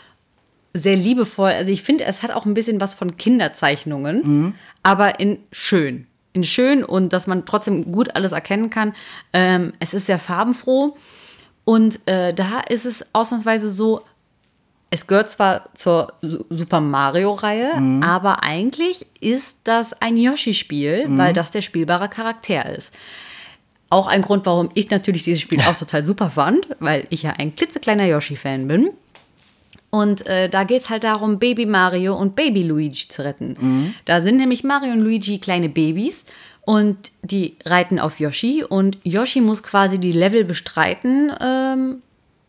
Speaker 2: sehr liebevoll. Also ich finde, es hat auch ein bisschen was von Kinderzeichnungen, mhm. aber in schön. In schön und dass man trotzdem gut alles erkennen kann. Ähm, es ist sehr farbenfroh und äh, da ist es ausnahmsweise so, es gehört zwar zur Super Mario-Reihe, mhm. aber eigentlich ist das ein Yoshi-Spiel, mhm. weil das der spielbare Charakter ist. Auch ein Grund, warum ich natürlich dieses Spiel auch total super fand, weil ich ja ein klitzekleiner Yoshi-Fan bin. Und äh, da geht es halt darum, Baby Mario und Baby Luigi zu retten. Mhm. Da sind nämlich Mario und Luigi kleine Babys und die reiten auf Yoshi. Und Yoshi muss quasi die Level bestreiten. Ähm,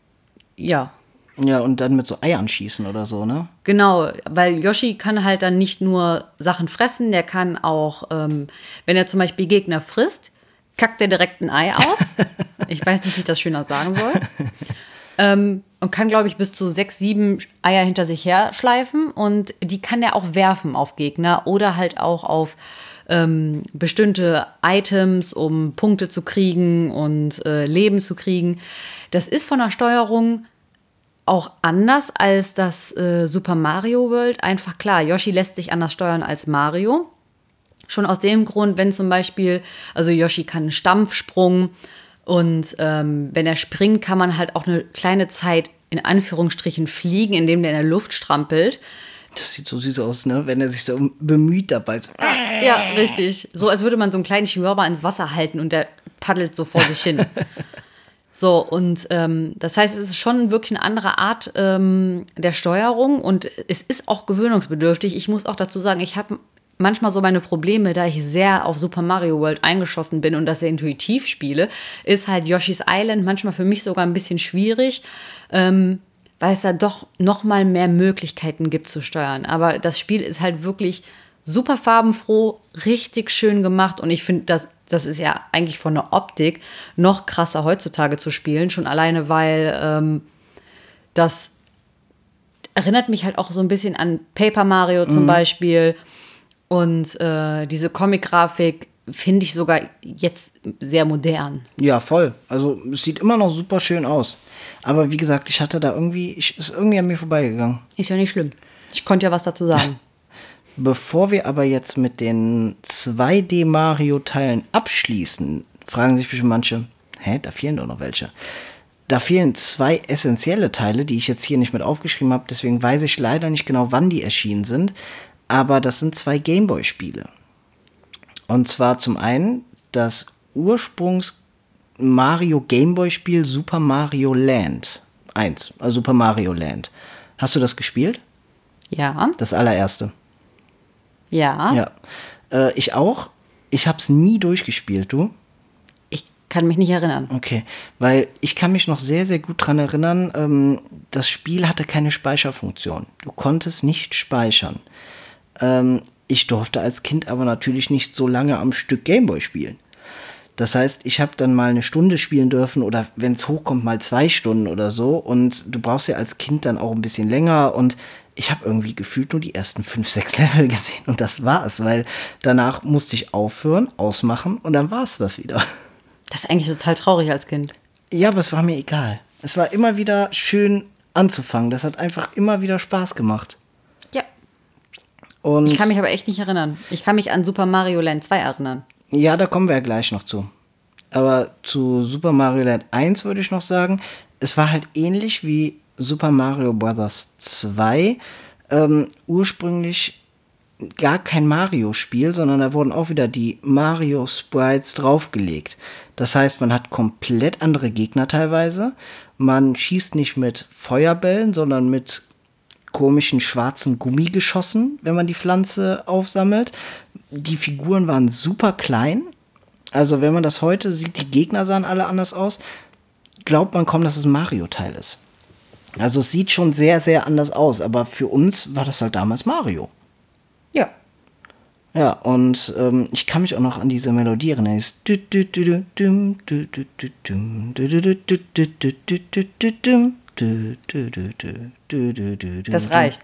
Speaker 2: ja.
Speaker 1: Ja, und dann mit so Eiern schießen oder so, ne?
Speaker 2: Genau, weil Yoshi kann halt dann nicht nur Sachen fressen, der kann auch, ähm, wenn er zum Beispiel Gegner frisst, kackt er direkt ein Ei aus. Ich weiß nicht, wie ich das schöner sagen soll. ähm, und kann, glaube ich, bis zu sechs, sieben Eier hinter sich her schleifen. Und die kann er auch werfen auf Gegner oder halt auch auf ähm, bestimmte Items, um Punkte zu kriegen und äh, Leben zu kriegen. Das ist von der Steuerung auch anders als das äh, Super Mario World. Einfach klar, Yoshi lässt sich anders steuern als Mario. Schon aus dem Grund, wenn zum Beispiel, also Yoshi kann einen Stampfsprung und ähm, wenn er springt, kann man halt auch eine kleine Zeit in Anführungsstrichen fliegen, indem der in der Luft strampelt.
Speaker 1: Das sieht so süß aus, ne? Wenn er sich so bemüht dabei. So.
Speaker 2: Ja, richtig. So als würde man so einen kleinen Chihuahua ins Wasser halten und der paddelt so vor sich hin. So, und ähm, das heißt, es ist schon wirklich eine andere Art ähm, der Steuerung und es ist auch gewöhnungsbedürftig. Ich muss auch dazu sagen, ich habe manchmal so meine Probleme, da ich sehr auf Super Mario World eingeschossen bin und das sehr intuitiv spiele, ist halt Yoshi's Island manchmal für mich sogar ein bisschen schwierig. Ähm, weil es da doch noch mal mehr Möglichkeiten gibt zu steuern. Aber das Spiel ist halt wirklich super farbenfroh, richtig schön gemacht. Und ich finde, das, das ist ja eigentlich von der Optik noch krasser heutzutage zu spielen. Schon alleine, weil ähm, das erinnert mich halt auch so ein bisschen an Paper Mario zum mhm. Beispiel. Und äh, diese Comic-Grafik finde ich sogar jetzt sehr modern.
Speaker 1: Ja, voll. Also es sieht immer noch super schön aus. Aber wie gesagt, ich hatte da irgendwie, ich, ist irgendwie an mir vorbeigegangen.
Speaker 2: Ist ja nicht schlimm. Ich konnte ja was dazu sagen.
Speaker 1: Bevor wir aber jetzt mit den zwei D Mario-Teilen abschließen, fragen sich bestimmt manche, hä, da fehlen doch noch welche. Da fehlen zwei essentielle Teile, die ich jetzt hier nicht mit aufgeschrieben habe, deswegen weiß ich leider nicht genau, wann die erschienen sind. Aber das sind zwei Gameboy-Spiele. Und zwar zum einen das Ursprungs-Mario-Gameboy-Spiel Super Mario Land eins, also Super Mario Land. Hast du das gespielt?
Speaker 2: Ja.
Speaker 1: Das allererste?
Speaker 2: Ja.
Speaker 1: Ja. Äh, ich auch. Ich habe es nie durchgespielt, du?
Speaker 2: Ich kann mich nicht erinnern.
Speaker 1: Okay, weil ich kann mich noch sehr, sehr gut dran erinnern, ähm, das Spiel hatte keine Speicherfunktion. Du konntest nicht speichern. Ähm, ich durfte als Kind aber natürlich nicht so lange am Stück Gameboy spielen. Das heißt, ich habe dann mal eine Stunde spielen dürfen oder wenn es hochkommt, mal zwei Stunden oder so. Und du brauchst ja als Kind dann auch ein bisschen länger. Und ich habe irgendwie gefühlt nur die ersten fünf, sechs Level gesehen. Und das war es, weil danach musste ich aufhören, ausmachen und dann war es das wieder.
Speaker 2: Das ist eigentlich total traurig als Kind.
Speaker 1: Ja, aber es war mir egal. Es war immer wieder schön anzufangen. Das hat einfach immer wieder Spaß gemacht.
Speaker 2: Ja.
Speaker 1: Und
Speaker 2: ich kann mich aber echt nicht erinnern. Ich kann mich an Super Mario Land zwei erinnern.
Speaker 1: Ja, da kommen wir ja gleich noch zu. Aber zu Super Mario Land eins würde ich noch sagen, es war halt ähnlich wie Super Mario Bros. zwei. Ähm, ursprünglich gar kein Mario-Spiel, sondern da wurden auch wieder die Mario-Sprites draufgelegt. Das heißt, man hat komplett andere Gegner teilweise. Man schießt nicht mit Feuerbällen, sondern mit komischen schwarzen Gummigeschossen, wenn man die Pflanze aufsammelt. Die Figuren waren super klein. Also wenn man das heute sieht, die Gegner sahen alle anders aus, glaubt man kaum, dass es ein Mario-Teil ist. Also es sieht schon sehr, sehr anders aus, aber für uns war das halt damals Mario.
Speaker 2: Ja.
Speaker 1: Ja, und ähm, ich kann mich auch noch an diese Melodie erinnern.
Speaker 2: Das reicht.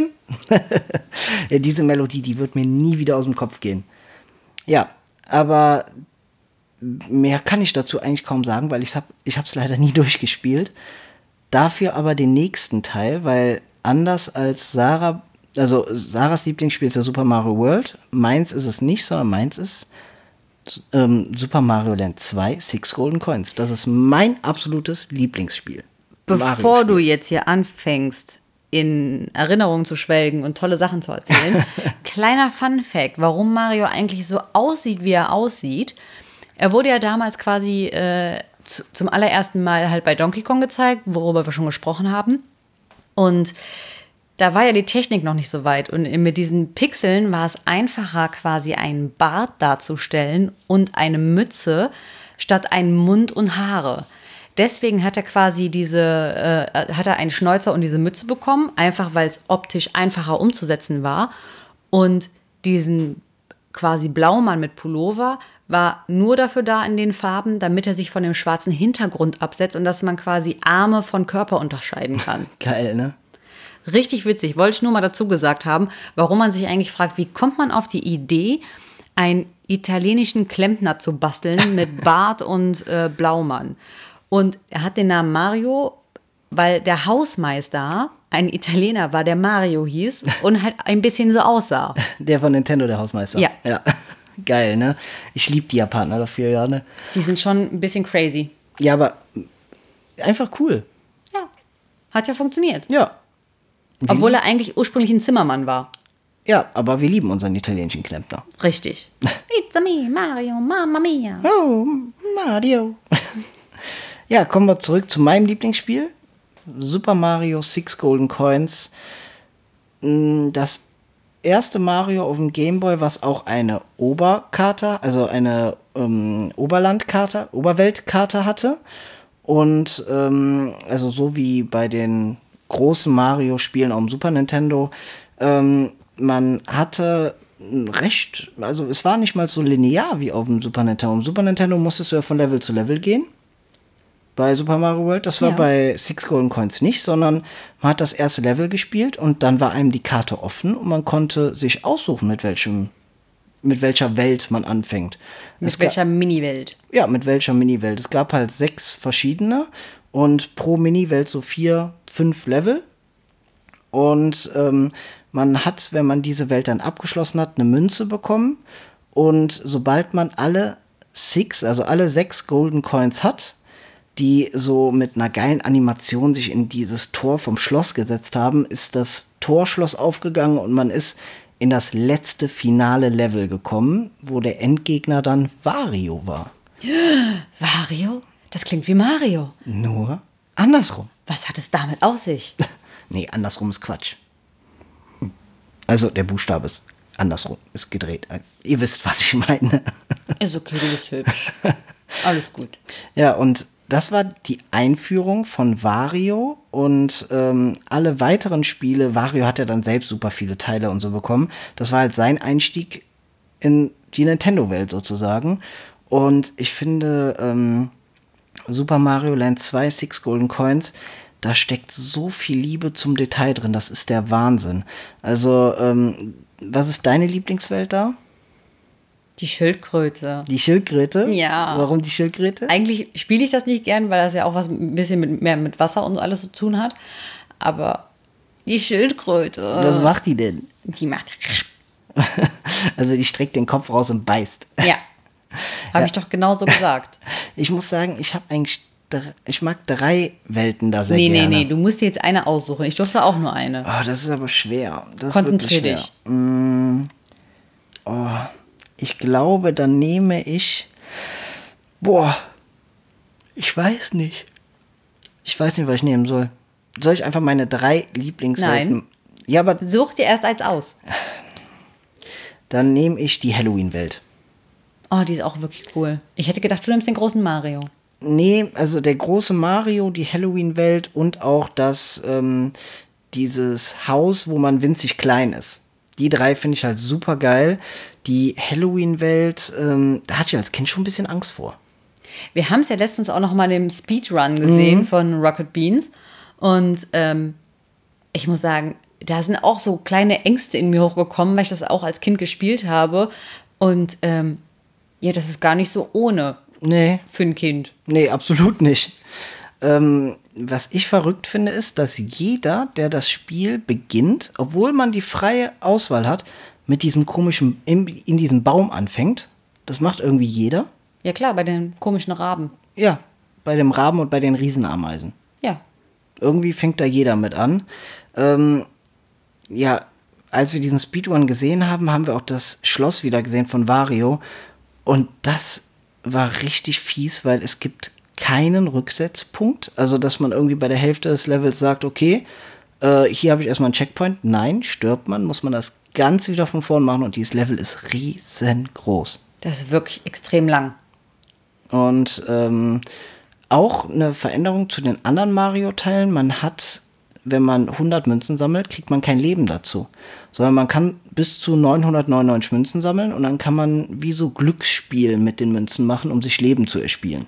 Speaker 1: Ja, diese Melodie, die wird mir nie wieder aus dem Kopf gehen. Ja, aber mehr kann ich dazu eigentlich kaum sagen, weil ich habe ich es leider nie durchgespielt. Dafür aber den nächsten Teil, weil anders als Sarah, also Sarahs Lieblingsspiel ist ja Super Mario World. Meins ist es nicht, sondern meins ist ähm, Super Mario Land zwei, Six Golden Coins. Das ist mein absolutes Lieblingsspiel.
Speaker 2: Bevor du jetzt hier anfängst, in Erinnerungen zu schwelgen und tolle Sachen zu erzählen, kleiner Fun-Fact, warum Mario eigentlich so aussieht, wie er aussieht. Er wurde ja damals quasi äh, zu, zum allerersten Mal halt bei Donkey Kong gezeigt, worüber wir schon gesprochen haben. Und da war ja die Technik noch nicht so weit. Und mit diesen Pixeln war es einfacher, quasi einen Bart darzustellen und eine Mütze statt einen Mund und Haare. Deswegen hat er quasi diese, äh, hat er einen Schnäuzer und diese Mütze bekommen, einfach weil es optisch einfacher umzusetzen war. Und diesen quasi Blaumann mit Pullover war nur dafür da in den Farben, damit er sich von dem schwarzen Hintergrund absetzt und dass man quasi Arme von Körper unterscheiden kann.
Speaker 1: Geil, ne?
Speaker 2: Richtig witzig. Wollte ich nur mal dazu gesagt haben, warum man sich eigentlich fragt, wie kommt man auf die Idee, einen italienischen Klempner zu basteln mit Bart und äh, Blaumann. Und er hat den Namen Mario, weil der Hausmeister ein Italiener war, der Mario hieß und halt ein bisschen so aussah.
Speaker 1: Der von Nintendo, der Hausmeister.
Speaker 2: Ja.
Speaker 1: Ja. Geil, ne? Ich liebe die Japaner dafür, ja, ne?
Speaker 2: Die sind schon ein bisschen crazy.
Speaker 1: Ja, aber einfach cool.
Speaker 2: Ja, hat ja funktioniert.
Speaker 1: Ja. Wir
Speaker 2: Obwohl
Speaker 1: lieben,
Speaker 2: er eigentlich ursprünglich ein Zimmermann war.
Speaker 1: Ja, aber wir lieben unseren italienischen Klempner.
Speaker 2: Richtig. It's a me, Mario, Mamma Mia.
Speaker 1: Oh, Mario. Ja, kommen wir zurück zu meinem Lieblingsspiel. Super Mario Six Golden Coins. Das erste Mario auf dem Gameboy, was auch eine Oberkarte, also eine ähm, Oberlandkarte, Oberweltkarte hatte. Und ähm, also so wie bei den großen Mario-Spielen auf dem Super Nintendo. Ähm, man hatte ein recht, also es war nicht mal so linear wie auf dem Super Nintendo. Im Super Nintendo musstest du ja von Level zu Level gehen. Bei Super Mario World. Das war
Speaker 2: Ja.
Speaker 1: bei Six Golden Coins nicht, sondern man hat das erste Level gespielt und dann war einem die Karte offen und man konnte sich aussuchen, mit welchem, mit welcher Welt man anfängt.
Speaker 2: Mit
Speaker 1: Es ga-
Speaker 2: welcher Mini-Welt?
Speaker 1: Ja, mit welcher Mini-Welt. Es gab halt sechs verschiedene und pro Mini-Welt so vier, fünf Level. Und ähm, man hat, wenn man diese Welt dann abgeschlossen hat, eine Münze bekommen. Und sobald man alle Six, also alle sechs Golden Coins hat, die so mit einer geilen Animation sich in dieses Tor vom Schloss gesetzt haben, ist das Torschloss aufgegangen und man ist in das letzte finale Level gekommen, wo der Endgegner dann Wario war.
Speaker 2: Wario? Das klingt wie Mario.
Speaker 1: Nur andersrum.
Speaker 2: Was hat es damit auf sich?
Speaker 1: Nee, andersrum ist Quatsch. Also der Buchstabe ist andersrum, ist gedreht. Ihr wisst, was ich meine.
Speaker 2: Ist okay, du bist hübsch. Alles gut.
Speaker 1: Ja, und das war die Einführung von Wario und ähm, alle weiteren Spiele, Wario hat ja dann selbst super viele Teile und so bekommen. Das war halt sein Einstieg in die Nintendo-Welt sozusagen. Und ich finde, ähm, Super Mario Land zwei, Six Golden Coins, da steckt so viel Liebe zum Detail drin, das ist der Wahnsinn. Also, ähm, was ist deine Lieblingswelt da?
Speaker 2: Die Schildkröte.
Speaker 1: Die Schildkröte?
Speaker 2: Ja.
Speaker 1: Warum die Schildkröte?
Speaker 2: Eigentlich spiele ich das nicht gern, weil das ja auch was ein bisschen mit, mehr mit Wasser und so alles zu tun hat. Aber die Schildkröte.
Speaker 1: Was macht die denn?
Speaker 2: Die macht.
Speaker 1: Also die streckt den Kopf raus und beißt.
Speaker 2: Ja. Habe ich doch genauso gesagt.
Speaker 1: Ich muss sagen, ich habe eigentlich, dr- ich mag drei Welten da sehr
Speaker 2: Nee, nee,
Speaker 1: gerne.
Speaker 2: nee, du musst dir jetzt eine aussuchen. Ich durfte auch nur eine.
Speaker 1: Oh, das ist aber schwer. Das ist
Speaker 2: Konzentrier
Speaker 1: wirklich schwer. Mm, oh, ich glaube, dann nehme ich, boah, ich weiß nicht. Ich weiß nicht, was ich nehmen soll. Soll ich einfach meine drei Lieblingswelten?
Speaker 2: Nein.
Speaker 1: Ja, aber
Speaker 2: Such dir erst eins aus.
Speaker 1: dann nehme ich die Halloween-Welt.
Speaker 2: Oh, die ist auch wirklich cool. Ich hätte gedacht, du nimmst den großen Mario.
Speaker 1: Nee, also der große Mario, die Halloween-Welt und auch das, ähm, dieses Haus, wo man winzig klein ist. Die drei finde ich halt super geil. Die Halloween-Welt, ähm, da hatte ich als Kind schon ein bisschen Angst vor.
Speaker 2: Wir haben es ja letztens auch noch mal im Speedrun gesehen
Speaker 1: Mhm.
Speaker 2: von Rocket Beans. Und ähm, ich muss sagen, da sind auch so kleine Ängste in mir hochgekommen, weil ich das auch als Kind gespielt habe. Und ähm, ja, das ist gar nicht so ohne
Speaker 1: Nee,
Speaker 2: für ein Kind.
Speaker 1: nee, absolut nicht. Ähm, was ich verrückt finde, ist, dass jeder, der das Spiel beginnt, obwohl man die freie Auswahl hat, mit diesem komischen, in, in diesem Baum anfängt. Das macht irgendwie jeder.
Speaker 2: Ja klar, bei den komischen Raben.
Speaker 1: Ja, bei dem Raben und bei den Riesenameisen.
Speaker 2: Ja.
Speaker 1: Irgendwie fängt da jeder mit an. Ähm, ja, als wir diesen Speedrun gesehen haben, haben wir auch das Schloss wieder gesehen von Wario. Und das war richtig fies, weil es gibt keinen Rücksetzpunkt. Also, dass man irgendwie bei der Hälfte des Levels sagt, okay, äh, hier habe ich erstmal einen Checkpoint. Nein, stirbt man, muss man das ganz wieder von vorn machen. Und dieses Level ist riesengroß.
Speaker 2: Das ist wirklich extrem lang.
Speaker 1: Und ähm, auch eine Veränderung zu den anderen Mario-Teilen. Man hat, wenn man hundert Münzen sammelt, kriegt man kein Leben dazu. Sondern man kann bis zu neunhundertneunundneunzig Münzen sammeln und dann kann man wie so Glücksspiel mit den Münzen machen, um sich Leben zu erspielen.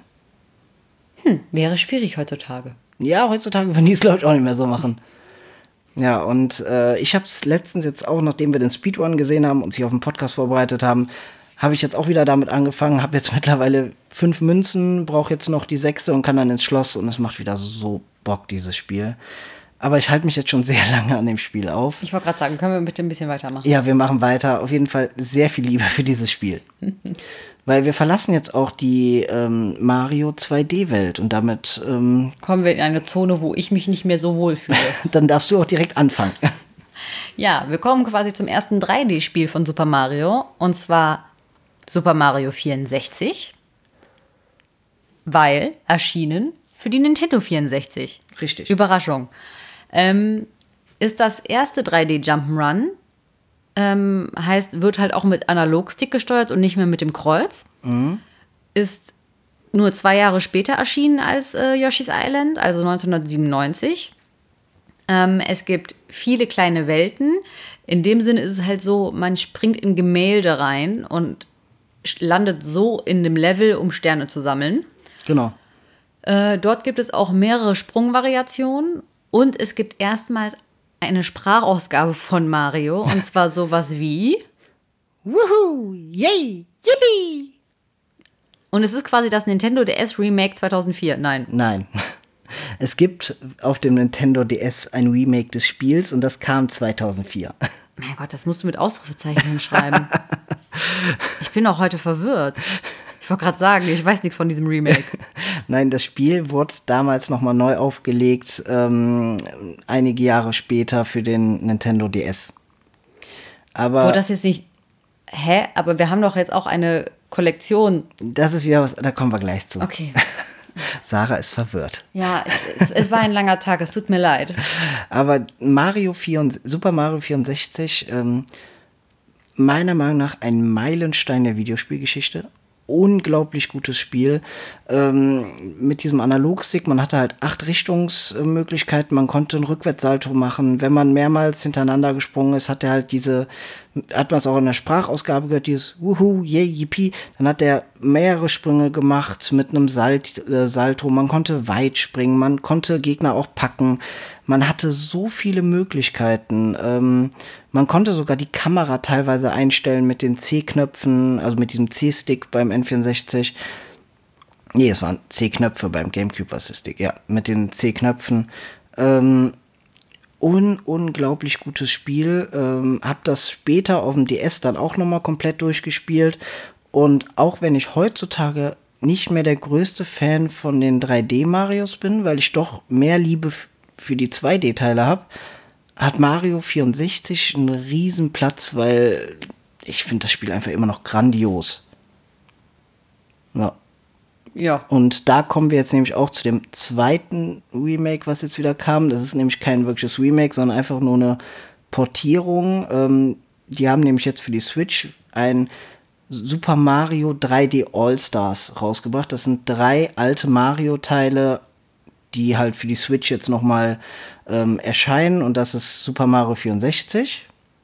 Speaker 2: Hm, wäre schwierig heutzutage.
Speaker 1: Ja, heutzutage würden die es, glaube ich, auch nicht mehr so machen. Ja, und äh, ich habe es letztens jetzt auch, nachdem wir den Speedrun gesehen haben und sich auf den Podcast vorbereitet haben, habe ich jetzt auch wieder damit angefangen, habe jetzt mittlerweile fünf Münzen, brauche jetzt noch die sechste und kann dann ins Schloss und es macht wieder so Bock, dieses Spiel. Aber ich halte mich jetzt schon sehr lange an dem Spiel auf.
Speaker 2: Ich wollte gerade sagen, können wir bitte ein bisschen weitermachen?
Speaker 1: Ja, wir machen weiter. Auf jeden Fall sehr viel Liebe für dieses Spiel. Weil wir verlassen jetzt auch die ähm, Mario zwei D-Welt und damit, ähm,
Speaker 2: Kommen wir in eine Zone, wo ich mich nicht mehr so wohl fühle.
Speaker 1: dann darfst du auch direkt anfangen.
Speaker 2: Ja, wir kommen quasi zum ersten drei D-Spiel von Super Mario. Und zwar Super Mario vierundsechzig. Weil erschienen für die Nintendo vierundsechzig.
Speaker 1: Richtig.
Speaker 2: Überraschung. Ähm, ist das erste drei D Jump'n'Run. Ähm, heißt, wird halt auch mit Analogstick gesteuert und nicht mehr mit dem Kreuz.
Speaker 1: Mhm.
Speaker 2: Ist nur zwei Jahre später erschienen als äh, Yoshi's Island, also neunzehnhundertsiebenundneunzig. Ähm, es gibt viele kleine Welten. In dem Sinne ist es halt so, man springt in Gemälde rein und landet so in dem Level, um Sterne zu sammeln.
Speaker 1: Genau.
Speaker 2: Äh, dort gibt es auch mehrere Sprungvariationen und es gibt erstmals eine Sprachausgabe von Mario und zwar sowas wie
Speaker 1: Wuhu, yay, yippie.
Speaker 2: Und es ist quasi das Nintendo D S Remake zweitausendvier. Nein.
Speaker 1: Nein. Es gibt auf dem Nintendo D S ein Remake des Spiels und das kam zweitausendvier.
Speaker 2: Mein Gott, das musst du mit Ausrufezeichen schreiben. Ich bin auch heute verwirrt. Ich wollte gerade sagen, ich weiß nichts von diesem Remake.
Speaker 1: Nein, das Spiel wurde damals nochmal neu aufgelegt, ähm, einige Jahre später für den Nintendo D S. Aber
Speaker 2: Wo das jetzt nicht... Hä? Aber wir haben doch jetzt auch eine Kollektion.
Speaker 1: Das ist wieder was, da kommen wir gleich zu.
Speaker 2: Okay.
Speaker 1: Sarah ist verwirrt.
Speaker 2: Ja, es, es war ein langer Tag, es tut mir leid.
Speaker 1: Aber Mario vierundsechzig, Super Mario vierundsechzig, ähm, meiner Meinung nach ein Meilenstein der Videospielgeschichte. Unglaublich gutes Spiel. Ähm, mit diesem Analogstick, man hatte halt acht Richtungsmöglichkeiten, man konnte einen Rückwärtssalto machen. Wenn man mehrmals hintereinander gesprungen ist, hat er halt diese, hat man es auch in der Sprachausgabe gehört, dieses Wuhu, yay, yippie. Dann hat er mehrere Sprünge gemacht mit einem Salt, äh, Salto. Man konnte weit springen, man konnte Gegner auch packen. Man hatte so viele Möglichkeiten. Ähm, man konnte sogar die Kamera teilweise einstellen mit den C-Knöpfen, also mit diesem C-Stick beim N vierundsechzig. Nee, es waren C-Knöpfe beim GameCube, was ist Stick, ja, mit den C-Knöpfen. Ähm, un unglaublich gutes Spiel. Ähm, hab das später auf dem D S dann auch nochmal komplett durchgespielt. Und auch wenn ich heutzutage nicht mehr der größte Fan von den drei D-Marios bin, weil ich doch mehr Liebe für die zwei D-Teile habe, hat Mario vierundsechzig einen riesen Platz, weil ich finde das Spiel einfach immer noch grandios. Ja.
Speaker 2: Ja.
Speaker 1: Und da kommen wir jetzt nämlich auch zu dem zweiten Remake, was jetzt wieder kam. Das ist nämlich kein wirkliches Remake, sondern einfach nur eine Portierung. Ähm, die haben nämlich jetzt für die Switch ein Super Mario drei D All-Stars rausgebracht. Das sind drei alte Mario-Teile, die halt für die Switch jetzt nochmal ähm, erscheinen. Und das ist Super Mario vierundsechzig,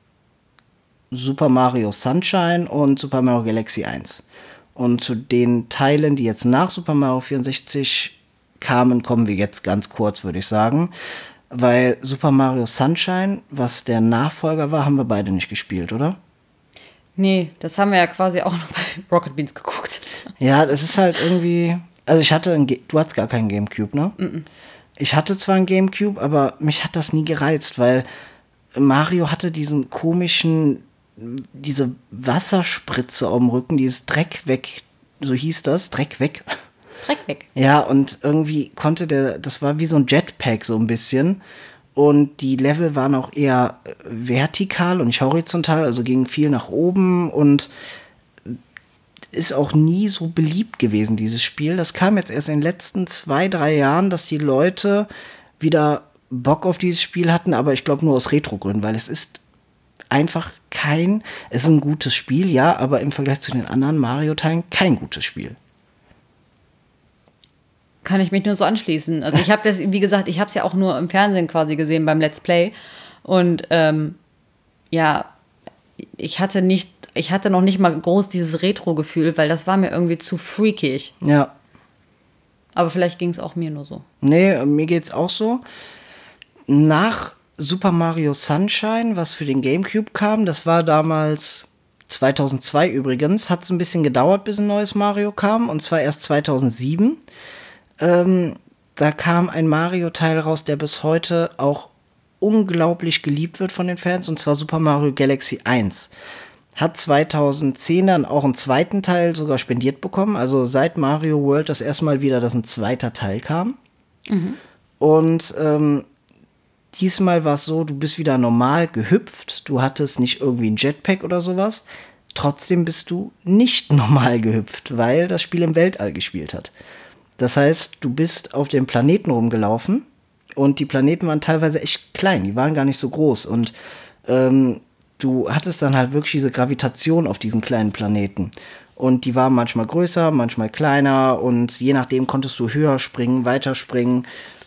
Speaker 1: Super Mario Sunshine und Super Mario Galaxy eins. Und zu den Teilen, die jetzt nach Super Mario vierundsechzig kamen, kommen wir jetzt ganz kurz, würde ich sagen. Weil Super Mario Sunshine, was der Nachfolger war, haben wir beide nicht gespielt, oder?
Speaker 2: Nee, das haben wir ja quasi auch noch bei Rocket Beans geguckt.
Speaker 1: Ja, das ist halt irgendwie... Also ich hatte, ein Ge- du hattest gar keinen Gamecube, ne? Mm-mm. Ich hatte zwar einen Gamecube, aber mich hat das nie gereizt, weil Mario hatte diesen komischen, diese Wasserspritze auf dem Rücken, dieses Dreck weg, so hieß das, Dreck weg.
Speaker 2: Dreck weg.
Speaker 1: Ja, und irgendwie konnte der, das war wie so ein Jetpack so ein bisschen. Und die Level waren auch eher vertikal und nicht horizontal, also gingen viel nach oben und ist auch nie so beliebt gewesen, dieses Spiel. Das kam jetzt erst in den letzten zwei, drei Jahren, dass die Leute wieder Bock auf dieses Spiel hatten, aber ich glaube nur aus Retro-Gründen, weil es ist einfach kein, es ist ein gutes Spiel, ja, aber im Vergleich zu den anderen Mario-Teilen kein gutes Spiel.
Speaker 2: Kann ich mich nur so anschließen. Also ich habe das, wie gesagt, ich habe es ja auch nur im Fernsehen quasi gesehen beim Let's Play und ähm, ja, ich hatte nicht Ich hatte noch nicht mal groß dieses Retro-Gefühl, weil das war mir irgendwie zu freakig.
Speaker 1: Ja.
Speaker 2: Aber vielleicht ging es auch mir nur so.
Speaker 1: Nee, mir geht's auch so. Nach Super Mario Sunshine, was für den GameCube kam, das war damals zweitausendzwei übrigens, hat es ein bisschen gedauert, bis ein neues Mario kam, und zwar erst zweitausendsieben. Ähm, da kam ein Mario-Teil raus, der bis heute auch unglaublich geliebt wird von den Fans, und zwar Super Mario Galaxy eins. Hat zweitausendzehn dann auch einen zweiten Teil sogar spendiert bekommen. Also seit Mario World das erste Mal wieder, dass ein zweiter Teil kam. Mhm. Und ähm, diesmal war es so, du bist wieder normal gehüpft. Du hattest nicht irgendwie ein Jetpack oder sowas. Trotzdem bist du nicht normal gehüpft, weil das Spiel im Weltall gespielt hat. Das heißt, du bist auf dem Planeten rumgelaufen und die Planeten waren teilweise echt klein. Die waren gar nicht so groß. Und ähm, du hattest dann halt wirklich diese Gravitation auf diesen kleinen Planeten. Und die waren manchmal größer, manchmal kleiner und je nachdem konntest du höher springen, weiter springen.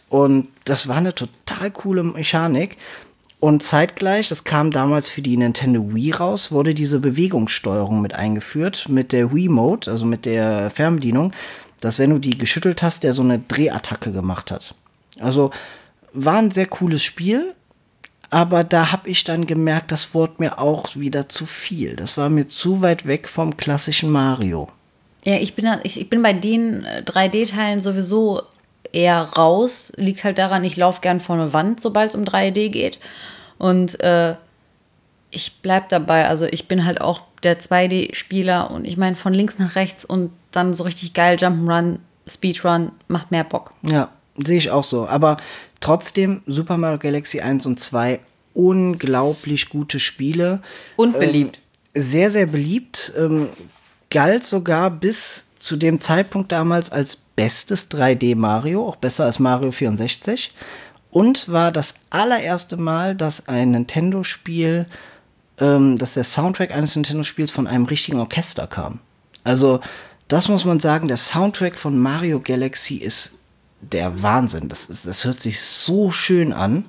Speaker 1: Und das war eine total coole Mechanik. Und zeitgleich, das kam damals für die Nintendo Wii raus, wurde diese Bewegungssteuerung mit eingeführt, mit der Wii-Mode, also mit der Fernbedienung, dass wenn du die geschüttelt hast, der so eine Drehattacke gemacht hat. Also war ein sehr cooles Spiel, aber da habe ich dann gemerkt, das wurde mir auch wieder zu viel. Das war mir zu weit weg vom klassischen Mario.
Speaker 2: Ja, ich bin, ich, ich bin bei den drei D-Teilen sowieso eher raus. Liegt halt daran, ich laufe gern vor eine Wand, sobald es um drei D geht. Und äh, ich bleib dabei. Also ich bin halt auch der zwei D-Spieler und ich meine von links nach rechts und dann so richtig geil Jump'n'Run, Speedrun macht mehr Bock.
Speaker 1: Ja, sehe ich auch so. Aber trotzdem, Super Mario Galaxy eins und zwei, unglaublich gute Spiele.
Speaker 2: Und beliebt.
Speaker 1: Ähm, sehr, sehr beliebt. Ähm, galt sogar bis zu dem Zeitpunkt damals als bestes drei D Mario, auch besser als Mario vierundsechzig. Und war das allererste Mal, dass ein Nintendo-Spiel, ähm, dass der Soundtrack eines Nintendo-Spiels von einem richtigen Orchester kam. Also, das muss man sagen, der Soundtrack von Mario Galaxy ist der Wahnsinn. Das, ist, das hört sich so schön an.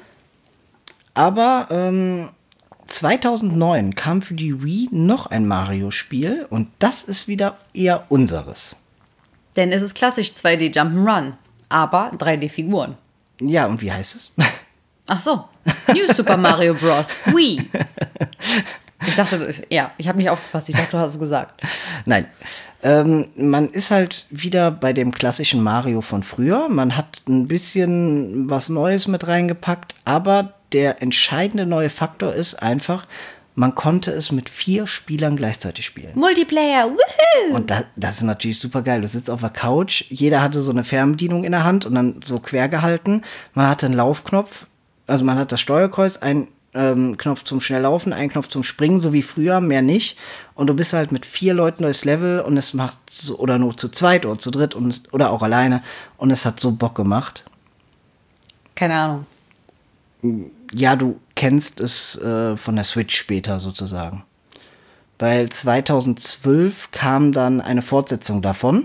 Speaker 1: Aber ähm, zweitausendneun kam für die Wii noch ein Mario-Spiel und das ist wieder eher unseres.
Speaker 2: Denn es ist klassisch zwei D Jump'n'Run, aber drei D Figuren.
Speaker 1: Ja, und wie heißt es?
Speaker 2: Ach so, New Super Mario Bros. Wii. Ich dachte, ja, ich habe nicht aufgepasst, ich dachte, du hast es gesagt.
Speaker 1: Nein. Ähm, man ist halt wieder bei dem klassischen Mario von früher. Man hat ein bisschen was Neues mit reingepackt, aber der entscheidende neue Faktor ist einfach, man konnte es mit vier Spielern gleichzeitig spielen.
Speaker 2: Multiplayer, woohoo!
Speaker 1: Und das, das ist natürlich super geil. Du sitzt auf der Couch, jeder hatte so eine Fernbedienung in der Hand und dann so quer gehalten. Man hatte einen Laufknopf, also man hat das Steuerkreuz, ein ähm, Knopf zum Schnelllaufen, ein Knopf zum Springen, so wie früher, mehr nicht. Und du bist halt mit vier Leuten durchs Level und es macht so, oder nur zu zweit oder zu dritt und es, oder auch alleine. Und es hat so Bock gemacht.
Speaker 2: Keine Ahnung.
Speaker 1: Ja, du kennst es äh, von der Switch später sozusagen. Weil zweitausendzwölf kam dann eine Fortsetzung davon.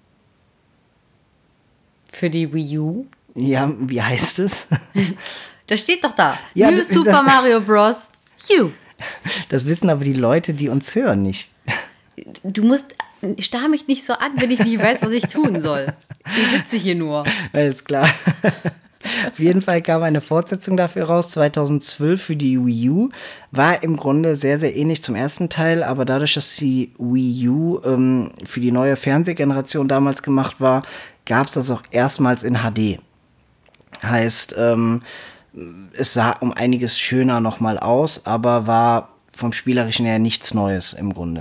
Speaker 2: Für die Wii U?
Speaker 1: Ja, wie heißt es?
Speaker 2: Das steht doch da.
Speaker 1: Ja,
Speaker 2: New
Speaker 1: das-
Speaker 2: Super
Speaker 1: das-
Speaker 2: Mario Bros. U.
Speaker 1: Das wissen aber die Leute, die uns hören, nicht.
Speaker 2: Du musst, starr mich nicht so an, wenn ich nicht weiß, was ich tun soll. Ich sitze hier nur.
Speaker 1: Alles klar. Auf jeden Fall kam eine Fortsetzung dafür raus, zweitausendzwölf für die Wii U. War im Grunde sehr, sehr ähnlich zum ersten Teil, aber dadurch, dass die Wii U ähm, für die neue Fernsehgeneration damals gemacht war, gab es das auch erstmals in H D. Heißt, ähm, es sah um einiges schöner nochmal aus, aber war vom Spielerischen her nichts Neues im Grunde.